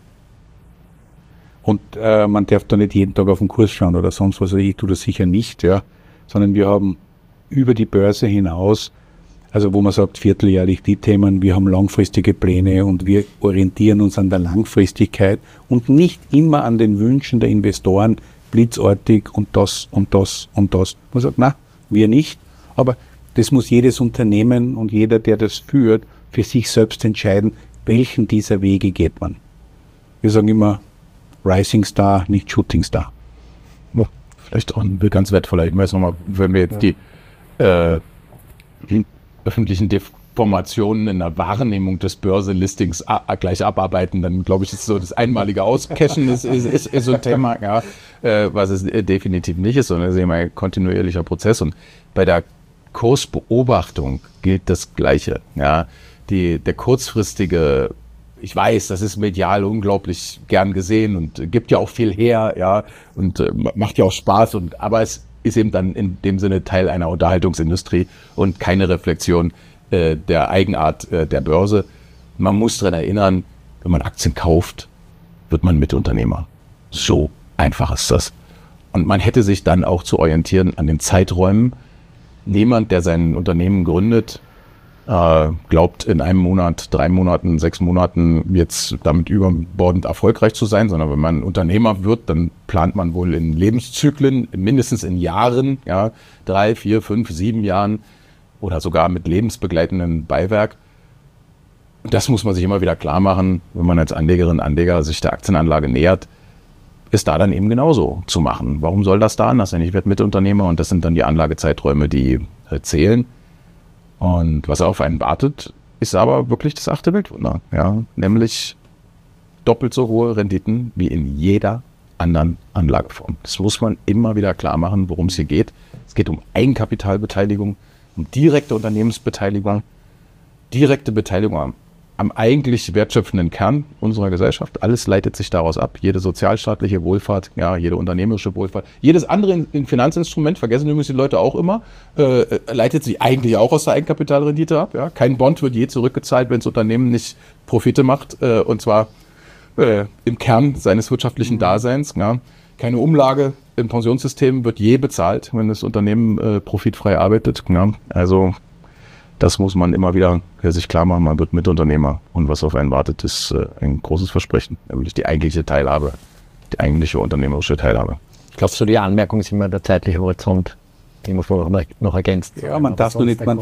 Und man darf da nicht jeden Tag auf den Kurs schauen oder sonst was. Ich tue das sicher nicht, ja, sondern wir haben über die Börse hinaus, also wo man sagt, vierteljährlich die Themen, wir haben langfristige Pläne und wir orientieren uns an der Langfristigkeit und nicht immer an den Wünschen der Investoren, blitzartig und das und das und das. Man sagt, na, wir nicht, aber das muss jedes Unternehmen und jeder, der das führt, für sich selbst entscheiden, welchen dieser Wege geht man. Wir sagen immer, Rising Star, nicht Shooting Star. Vielleicht auch ein ganz wertvoller Hinweis nochmal, wenn wir jetzt die öffentlichen Informationen in der Wahrnehmung des Börsenlistings gleich abarbeiten, dann glaube ich, ist so das einmalige Auscashen ist so ein Thema, ja, was es definitiv nicht ist, sondern es ist immer ein kontinuierlicher Prozess. Und bei der Kursbeobachtung gilt das Gleiche. Ja. Der kurzfristige, ich weiß, das ist medial unglaublich gern gesehen und gibt ja auch viel her, ja, und macht ja auch Spaß, aber es ist eben dann in dem Sinne Teil einer Unterhaltungsindustrie und keine Reflexion der Eigenart der Börse. Man muss daran erinnern, wenn man Aktien kauft, wird man Mitunternehmer. So einfach ist das. Und man hätte sich dann auch zu orientieren an den Zeiträumen. Niemand, der sein Unternehmen gründet, glaubt in einem Monat, 3 Monaten, 6 Monaten jetzt damit überbordend erfolgreich zu sein, sondern wenn man Unternehmer wird, dann plant man wohl in Lebenszyklen, mindestens in Jahren, ja, 3, 4, 5, 7 Jahren oder sogar mit lebensbegleitendem Beiwerk. Und das muss man sich immer wieder klar machen, wenn man als Anlegerin, Anleger sich der Aktienanlage nähert, ist da dann eben genauso zu machen. Warum soll das da anders sein? Ich werde Mitunternehmer und das sind dann die Anlagezeiträume, die zählen. Und was auf einen wartet, ist aber wirklich das 8. Weltwunder. Ja? Nämlich doppelt so hohe Renditen wie in jeder anderen Anlageform. Das muss man immer wieder klar machen, worum es hier geht. Es geht um Eigenkapitalbeteiligung, um direkte Unternehmensbeteiligung, direkte Beteiligung am eigentlich wertschöpfenden Kern unserer Gesellschaft. Alles leitet sich daraus ab. Jede sozialstaatliche Wohlfahrt, ja, jede unternehmerische Wohlfahrt, jedes andere Finanzinstrument, vergessen übrigens die Leute auch immer, leitet sich eigentlich auch aus der Eigenkapitalrendite ab. Ja. Kein Bond wird je zurückgezahlt, wenn das Unternehmen nicht Profite macht, und zwar im Kern seines wirtschaftlichen Daseins. Ja. Keine Umlage im Pensionssystem wird je bezahlt, wenn das Unternehmen profitfrei arbeitet. Ja. Also das muss man immer wieder sich klar machen, man wird Mitunternehmer und was auf einen wartet, ist ein großes Versprechen, nämlich die eigentliche Teilhabe, die eigentliche unternehmerische Teilhabe. Ich glaube, so die Anmerkung ist immer der zeitliche Horizont, den muss man noch ergänzt. Ja, man darf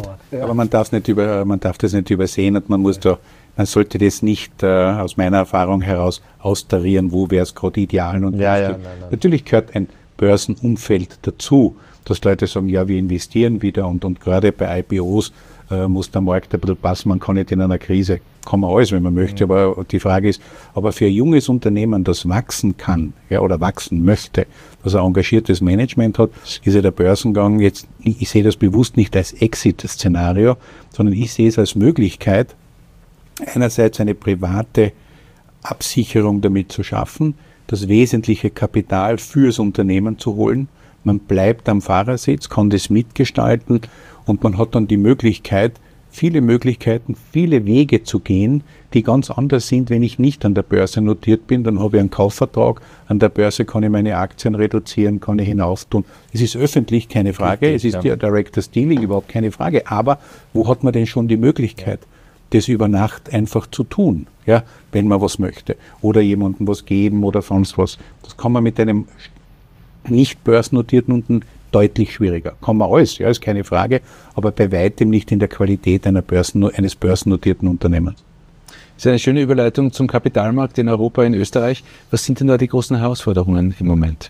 das nicht übersehen und man sollte das nicht aus meiner Erfahrung heraus austarieren, wo wäre es gerade ideal. Und nein. Natürlich gehört ein Börsenumfeld dazu, dass Leute sagen, ja, wir investieren wieder und gerade bei IPOs muss der Markt ein bisschen passen, man kann nicht in einer Krise, kann man alles, wenn man möchte, aber die Frage ist, aber für ein junges Unternehmen, das wachsen kann, ja, oder wachsen möchte, dass ein engagiertes Management hat, ist ja der Börsengang jetzt, ich sehe das bewusst nicht als Exit-Szenario, sondern ich sehe es als Möglichkeit, einerseits eine private Absicherung damit zu schaffen, das wesentliche Kapital fürs Unternehmen zu holen. Man bleibt am Fahrersitz, kann das mitgestalten und man hat dann die Möglichkeit, viele Möglichkeiten, viele Wege zu gehen, die ganz anders sind, wenn ich nicht an der Börse notiert bin. Dann habe ich einen Kaufvertrag, an der Börse kann ich meine Aktien reduzieren, kann ich hinauftun. Es ist öffentlich, keine Frage, es ist ja Directors Dealing, überhaupt keine Frage, aber wo hat man denn schon die Möglichkeit, das über Nacht einfach zu tun, ja, wenn man was möchte oder jemandem was geben oder sonst was. Das kann man mit einem nicht börsennotierten Unternehmen deutlich schwieriger. Kann man alles, ja, ist keine Frage, aber bei weitem nicht in der Qualität eines börsennotierten Unternehmens. Das ist eine schöne Überleitung zum Kapitalmarkt in Europa, in Österreich. Was sind denn da die großen Herausforderungen im Moment?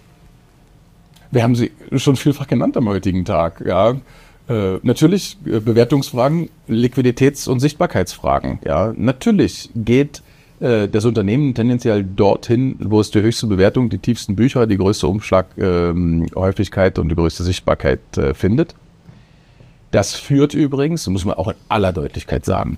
Wir haben sie schon vielfach genannt am heutigen Tag. Ja. Natürlich Bewertungsfragen, Liquiditäts- und Sichtbarkeitsfragen. Ja. Natürlich geht das Unternehmen tendenziell dorthin, wo es die höchste Bewertung, die tiefsten Bücher, die größte Umschlaghäufigkeit und die größte Sichtbarkeit findet. Das führt übrigens, muss man auch in aller Deutlichkeit sagen,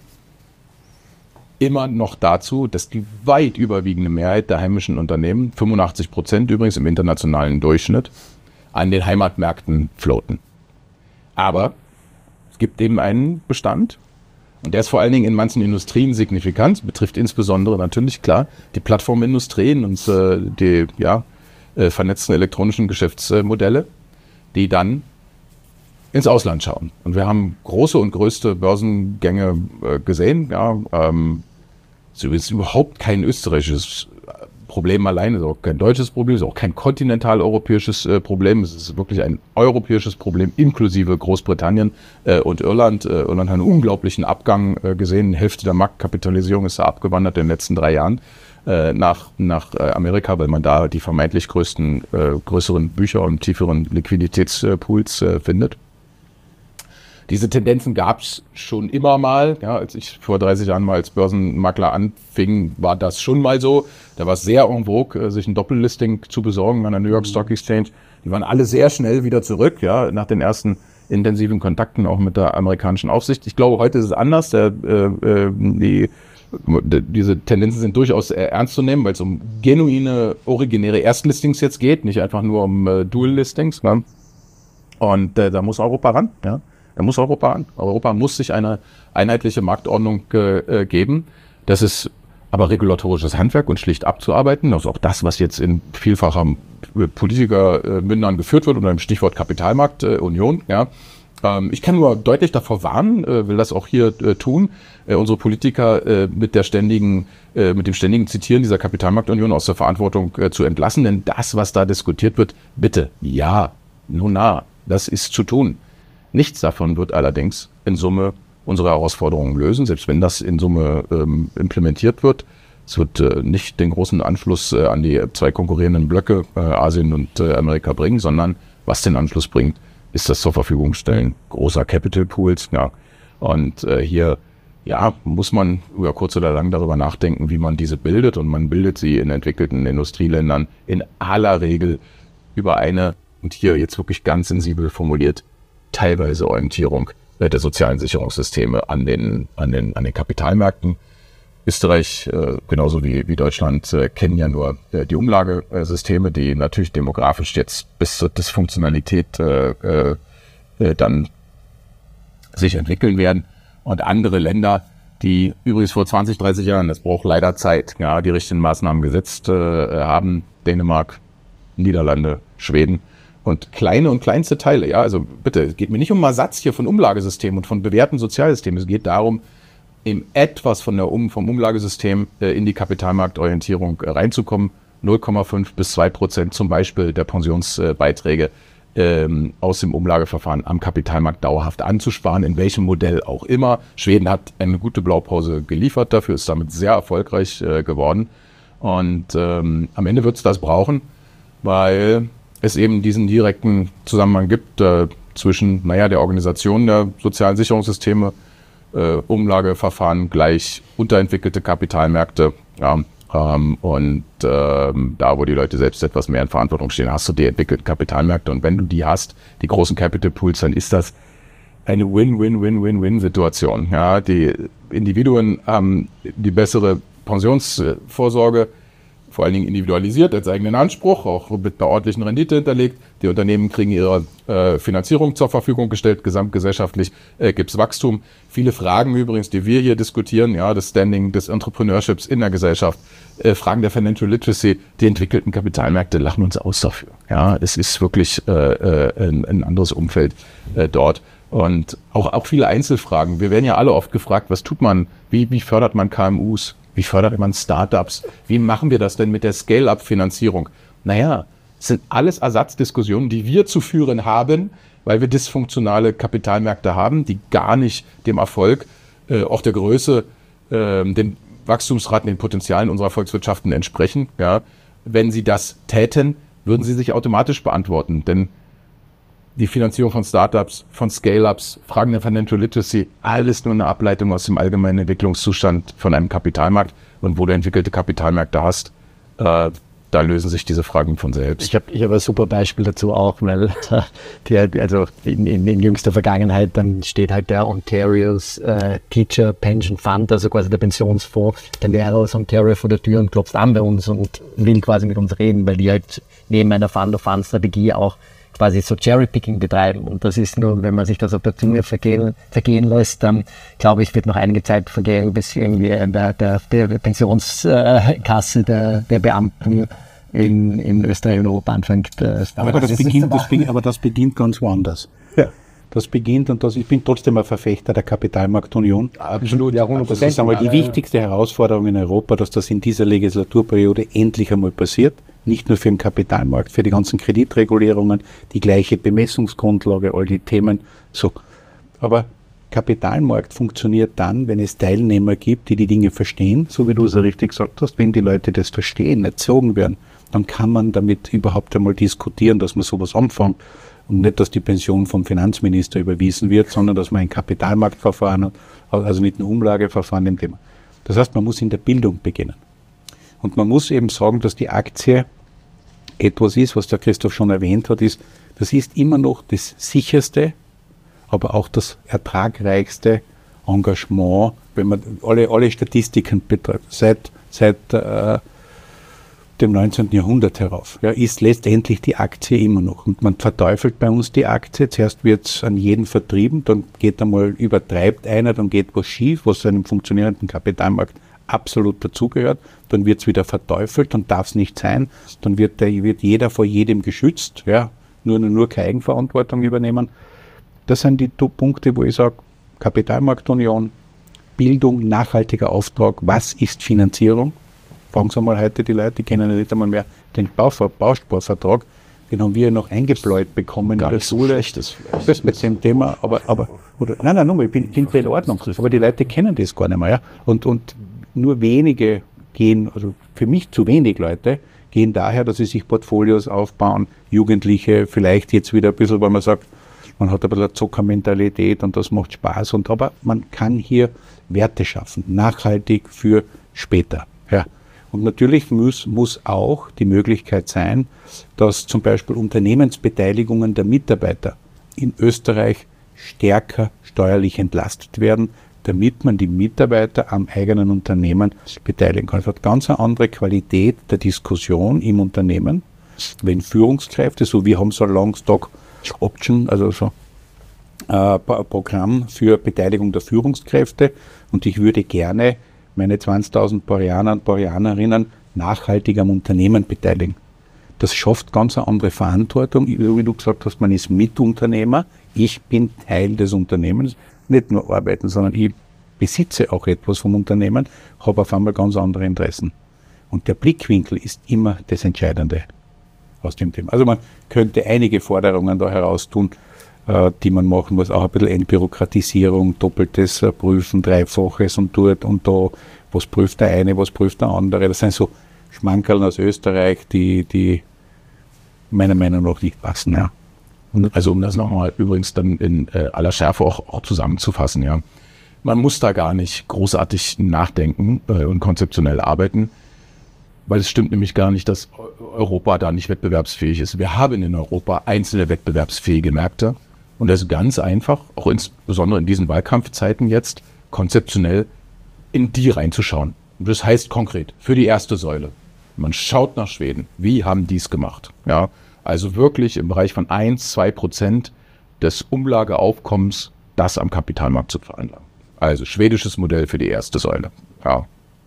immer noch dazu, dass die weit überwiegende Mehrheit der heimischen Unternehmen, 85% übrigens im internationalen Durchschnitt, an den Heimatmärkten floaten. Aber es gibt eben einen Bestand, und der ist vor allen Dingen in manchen Industrien signifikant, betrifft insbesondere natürlich, klar, die Plattformindustrien und die vernetzten elektronischen Geschäftsmodelle, die dann ins Ausland schauen. Und wir haben große und größte Börsengänge gesehen. Ja, es ist überhaupt kein österreichisches Problem alleine, es ist auch kein deutsches Problem, es ist auch kein kontinentaleuropäisches Problem, es ist wirklich ein europäisches Problem, inklusive Großbritannien und Irland. Irland hat einen unglaublichen Abgang gesehen, die Hälfte der Marktkapitalisierung ist da abgewandert in den letzten 3 Jahren nach Amerika, weil man da die vermeintlich größeren Bücher und tieferen Liquiditätspools findet. Diese Tendenzen gab es schon immer mal. Ja, als ich vor 30 Jahren mal als Börsenmakler anfing, war das schon mal so. Da war es sehr en vogue, sich ein Doppellisting zu besorgen an der New York Stock Exchange. Die waren alle sehr schnell wieder zurück, ja, nach den ersten intensiven Kontakten auch mit der amerikanischen Aufsicht. Ich glaube, heute ist es anders. Diese Tendenzen sind durchaus ernst zu nehmen, weil es um genuine, originäre Erstlistings jetzt geht, nicht einfach nur um Dual-Listings. Ne? Und da muss Europa ran. Ja? Da muss Europa ran. Europa muss sich eine einheitliche Marktordnung geben. Das ist aber regulatorisches Handwerk und schlicht abzuarbeiten. Das ist auch das, was jetzt in vielfacher Politikermündern geführt wird unter dem Stichwort Kapitalmarktunion. Ja? Ich kann nur deutlich davor warnen, will das auch hier tun, unsere Politiker mit dem ständigen Zitieren dieser Kapitalmarktunion aus der Verantwortung zu entlassen. Denn das, was da diskutiert wird, bitte, ja, nun na, das ist zu tun. Nichts davon wird allerdings in Summe unsere Herausforderungen lösen, selbst wenn das in Summe implementiert wird. Es wird nicht den großen Anschluss an die zwei konkurrierenden Blöcke, Asien und Amerika, bringen, sondern was den Anschluss bringt, ist das zur Verfügung stellen großer Capital Pools. Ja. Und hier muss man über kurz oder lang darüber nachdenken, wie man diese bildet. Und man bildet sie in entwickelten Industrieländern in aller Regel über eine, und hier jetzt wirklich ganz sensibel formuliert, teilweise Orientierung der sozialen Sicherungssysteme an den Kapitalmärkten. Österreich, genauso wie Deutschland, kennen ja nur die Umlagesysteme, die natürlich demografisch jetzt bis zur Dysfunktionalität dann sich entwickeln werden. Und andere Länder, die übrigens vor 20, 30 Jahren, das braucht leider Zeit, ja, die richtigen Maßnahmen gesetzt haben, Dänemark, Niederlande, Schweden, und kleine und kleinste Teile, ja, also bitte, es geht mir nicht um Ersatz hier von Umlagesystemen und von bewährten Sozialsystemen, es geht darum, eben etwas vom Umlagesystem in die Kapitalmarktorientierung reinzukommen. 0,5 bis 2% zum Beispiel der Pensionsbeiträge aus dem Umlageverfahren am Kapitalmarkt dauerhaft anzusparen, in welchem Modell auch immer. Schweden hat eine gute Blaupause geliefert dafür, ist damit sehr erfolgreich geworden. Und am Ende wird es das brauchen, weil es eben diesen direkten Zusammenhang gibt zwischen der Organisation der sozialen Sicherungssysteme, Umlageverfahren gleich unterentwickelte Kapitalmärkte, ja, und da, wo die Leute selbst etwas mehr in Verantwortung stehen, hast du die entwickelten Kapitalmärkte, und wenn du die hast, die großen Capital Pools, dann ist das eine Win-Win-Win-Win-Win-Situation. Ja, die Individuen haben die bessere Pensionsvorsorge, vor allen Dingen individualisiert als eigenen Anspruch, auch mit einer ordentlichen Rendite hinterlegt. Die Unternehmen kriegen ihre Finanzierung zur Verfügung gestellt, gesamtgesellschaftlich gibt es Wachstum. Viele Fragen übrigens, die wir hier diskutieren, ja, das Standing des Entrepreneurships in der Gesellschaft, Fragen der Financial Literacy, die entwickelten Kapitalmärkte lachen uns aus dafür. Ja, es ist wirklich ein anderes Umfeld dort. Und auch viele Einzelfragen. Wir werden ja alle oft gefragt, was tut man, wie fördert man KMUs? Wie fördert man Startups? Wie machen wir das denn mit der Scale-up-Finanzierung? Naja, es sind alles Ersatzdiskussionen, die wir zu führen haben, weil wir dysfunktionale Kapitalmärkte haben, die gar nicht dem Erfolg, auch der Größe, den Wachstumsraten, den Potenzialen unserer Volkswirtschaften entsprechen. Ja, wenn sie das täten, würden sie sich automatisch beantworten, denn die Finanzierung von Startups, von Scale-Ups, Fragen der Financial Literacy, alles nur eine Ableitung aus dem allgemeinen Entwicklungszustand von einem Kapitalmarkt. Und wo du entwickelte Kapitalmärkte hast, da lösen sich diese Fragen von selbst. Ich hab ein super Beispiel dazu auch, weil in jüngster Vergangenheit, dann steht halt der Ontario's Teacher Pension Fund, also quasi der Pensionsfonds, der Lehrer aus Ontario vor der Tür und klopft an bei uns und will quasi mit uns reden, weil die halt neben einer Fund-of-Fund-Strategie auch quasi so Cherry-Picking betreiben. Und das ist nur, wenn man sich das auf der Zunge vergehen lässt, dann glaube ich, wird noch einige Zeit vergehen, bis irgendwie der Pensionskasse der Beamten in Österreich und Europa anfängt. Aber das beginnt ganz woanders. Ja. Das beginnt, und ich bin trotzdem ein Verfechter der Kapitalmarktunion. Absolut, ja, 100%. Das ist einmal die wichtigste Herausforderung in Europa, dass das in dieser Legislaturperiode endlich einmal passiert. Nicht nur für den Kapitalmarkt, für die ganzen Kreditregulierungen, die gleiche Bemessungsgrundlage, all die Themen. So. Aber Kapitalmarkt funktioniert dann, wenn es Teilnehmer gibt, die Dinge verstehen, so wie du es ja richtig gesagt hast. Wenn die Leute das verstehen, erzogen werden, dann kann man damit überhaupt einmal diskutieren, dass man sowas anfängt. Und nicht, dass die Pension vom Finanzminister überwiesen wird, sondern dass man ein Kapitalmarktverfahren hat, also mit einem Umlageverfahren im Thema. Das heißt, man muss in der Bildung beginnen. Und man muss eben sagen, dass die Aktie etwas ist, was der Christoph schon erwähnt hat, das ist immer noch das sicherste, aber auch das ertragreichste Engagement, wenn man alle Statistiken betreibt, seit dem 19. Jahrhundert herauf, ja, ist letztendlich die Aktie immer noch. Und man verteufelt bei uns die Aktie. Zuerst wird es an jeden vertrieben, dann geht einmal, übertreibt einer, dann geht was schief, was zu einem funktionierenden Kapitalmarkt absolut dazugehört. Dann wird es wieder verteufelt und darf es nicht sein. Dann wird jeder vor jedem geschützt, ja, nur keine Eigenverantwortung übernehmen. Das sind die Punkte, wo ich sage, Kapitalmarktunion, Bildung, nachhaltiger Auftrag, was ist Finanzierung? Fragen Sie mal heute die Leute, die kennen ja nicht einmal mehr den Bausparvertrag, den haben wir noch eingebläut bekommen. Gar nicht so schlecht das mit dem Thema, ich bin in Ordnung. Aber die Leute kennen das gar nicht mehr. Ja? Und nur wenige gehen, also für mich zu wenig Leute, gehen daher, dass sie sich Portfolios aufbauen, Jugendliche vielleicht jetzt wieder ein bisschen, weil man sagt, man hat ein bisschen eine Zockermentalität und das macht Spaß. Aber man kann hier Werte schaffen, nachhaltig für später. Ja. Und natürlich muss auch die Möglichkeit sein, dass zum Beispiel Unternehmensbeteiligungen der Mitarbeiter in Österreich stärker steuerlich entlastet werden, damit man die Mitarbeiter am eigenen Unternehmen beteiligen kann. Es hat ganz eine andere Qualität der Diskussion im Unternehmen, wenn Führungskräfte, so wir haben so ein Long Stock Option, also so ein Programm für Beteiligung der Führungskräfte, und ich würde gerne meine 20.000 Borianer und Borianerinnen nachhaltig am Unternehmen beteiligen. Das schafft ganz eine andere Verantwortung. Wie du gesagt hast, man ist Mitunternehmer. Ich bin Teil des Unternehmens. Nicht nur arbeiten, sondern ich besitze auch etwas vom Unternehmen, habe auf einmal ganz andere Interessen. Und der Blickwinkel ist immer das Entscheidende aus dem Thema. Also man könnte einige Forderungen da heraustun, die man machen muss, auch ein bisschen Entbürokratisierung, doppeltes Prüfen, Dreifaches und dort und da, was prüft der eine, was prüft der andere. Das sind so Schmankerln aus Österreich, die meiner Meinung nach nicht passen. Ja. Also um das nochmal übrigens dann in aller Schärfe auch zusammenzufassen, ja. Man muss da gar nicht großartig nachdenken und konzeptionell arbeiten, weil es stimmt nämlich gar nicht, dass Europa da nicht wettbewerbsfähig ist. Wir haben in Europa einzelne wettbewerbsfähige Märkte. Und das ist ganz einfach, auch insbesondere in diesen Wahlkampfzeiten jetzt, konzeptionell in die reinzuschauen. Und das heißt konkret, für die erste Säule. Man schaut nach Schweden. Wie haben die es gemacht? Ja, also wirklich im Bereich von 1-2% des Umlageaufkommens, das am Kapitalmarkt zu veranlagen. Also schwedisches Modell für die erste Säule. Ja.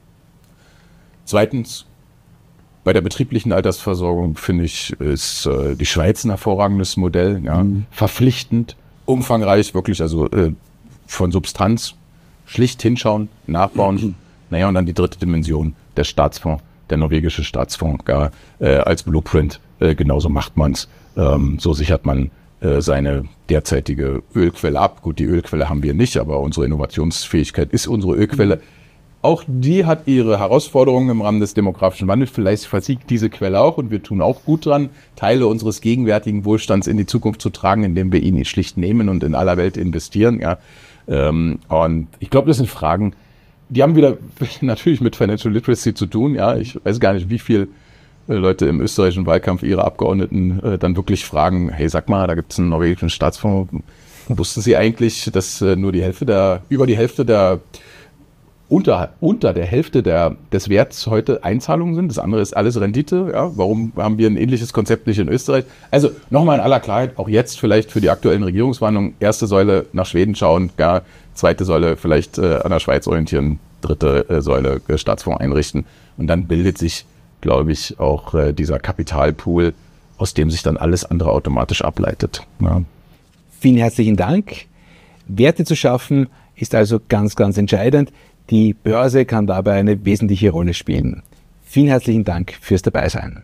Zweitens, bei der betrieblichen Altersversorgung finde ich, ist die Schweiz ein hervorragendes Modell, ja, verpflichtend, umfangreich, wirklich, also von Substanz, schlicht hinschauen, nachbauen. Naja, und dann die dritte Dimension, der Staatsfonds, der norwegische Staatsfonds, gar als Blueprint, genauso macht man es. So sichert man seine derzeitige Ölquelle ab. Gut, die Ölquelle haben wir nicht, aber unsere Innovationsfähigkeit ist unsere Ölquelle. Auch die hat ihre Herausforderungen im Rahmen des demografischen Wandels. Vielleicht versiegt diese Quelle auch und wir tun auch gut dran, Teile unseres gegenwärtigen Wohlstands in die Zukunft zu tragen, indem wir ihn schlicht nehmen und in aller Welt investieren. Ja. Und ich glaube, das sind Fragen, die haben wieder natürlich mit Financial Literacy zu tun. Ja. Ich weiß gar nicht, wie viele Leute im österreichischen Wahlkampf ihre Abgeordneten dann wirklich fragen, hey, sag mal, da gibt es einen norwegischen Staatsfonds. Wussten Sie eigentlich, dass nur über die Hälfte der unter der Hälfte des Werts heute Einzahlungen sind? Das andere ist alles Rendite. Ja? Warum haben wir ein ähnliches Konzept nicht in Österreich? Also nochmal in aller Klarheit, auch jetzt vielleicht für die aktuellen Regierungsverhandlungen, erste Säule nach Schweden schauen, ja, zweite Säule vielleicht an der Schweiz orientieren, dritte Säule Staatsfonds einrichten. Und dann bildet sich, glaube ich, auch dieser Kapitalpool, aus dem sich dann alles andere automatisch ableitet. Ja. Vielen herzlichen Dank. Werte zu schaffen ist also ganz, ganz entscheidend. Die Börse kann dabei eine wesentliche Rolle spielen. Vielen herzlichen Dank fürs Dabeisein.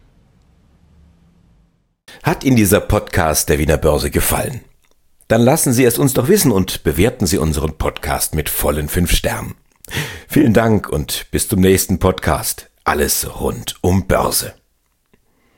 Hat Ihnen dieser Podcast der Wiener Börse gefallen? Dann lassen Sie es uns doch wissen und bewerten Sie unseren Podcast mit vollen 5 Sternen. Vielen Dank und bis zum nächsten Podcast. Alles rund um Börse.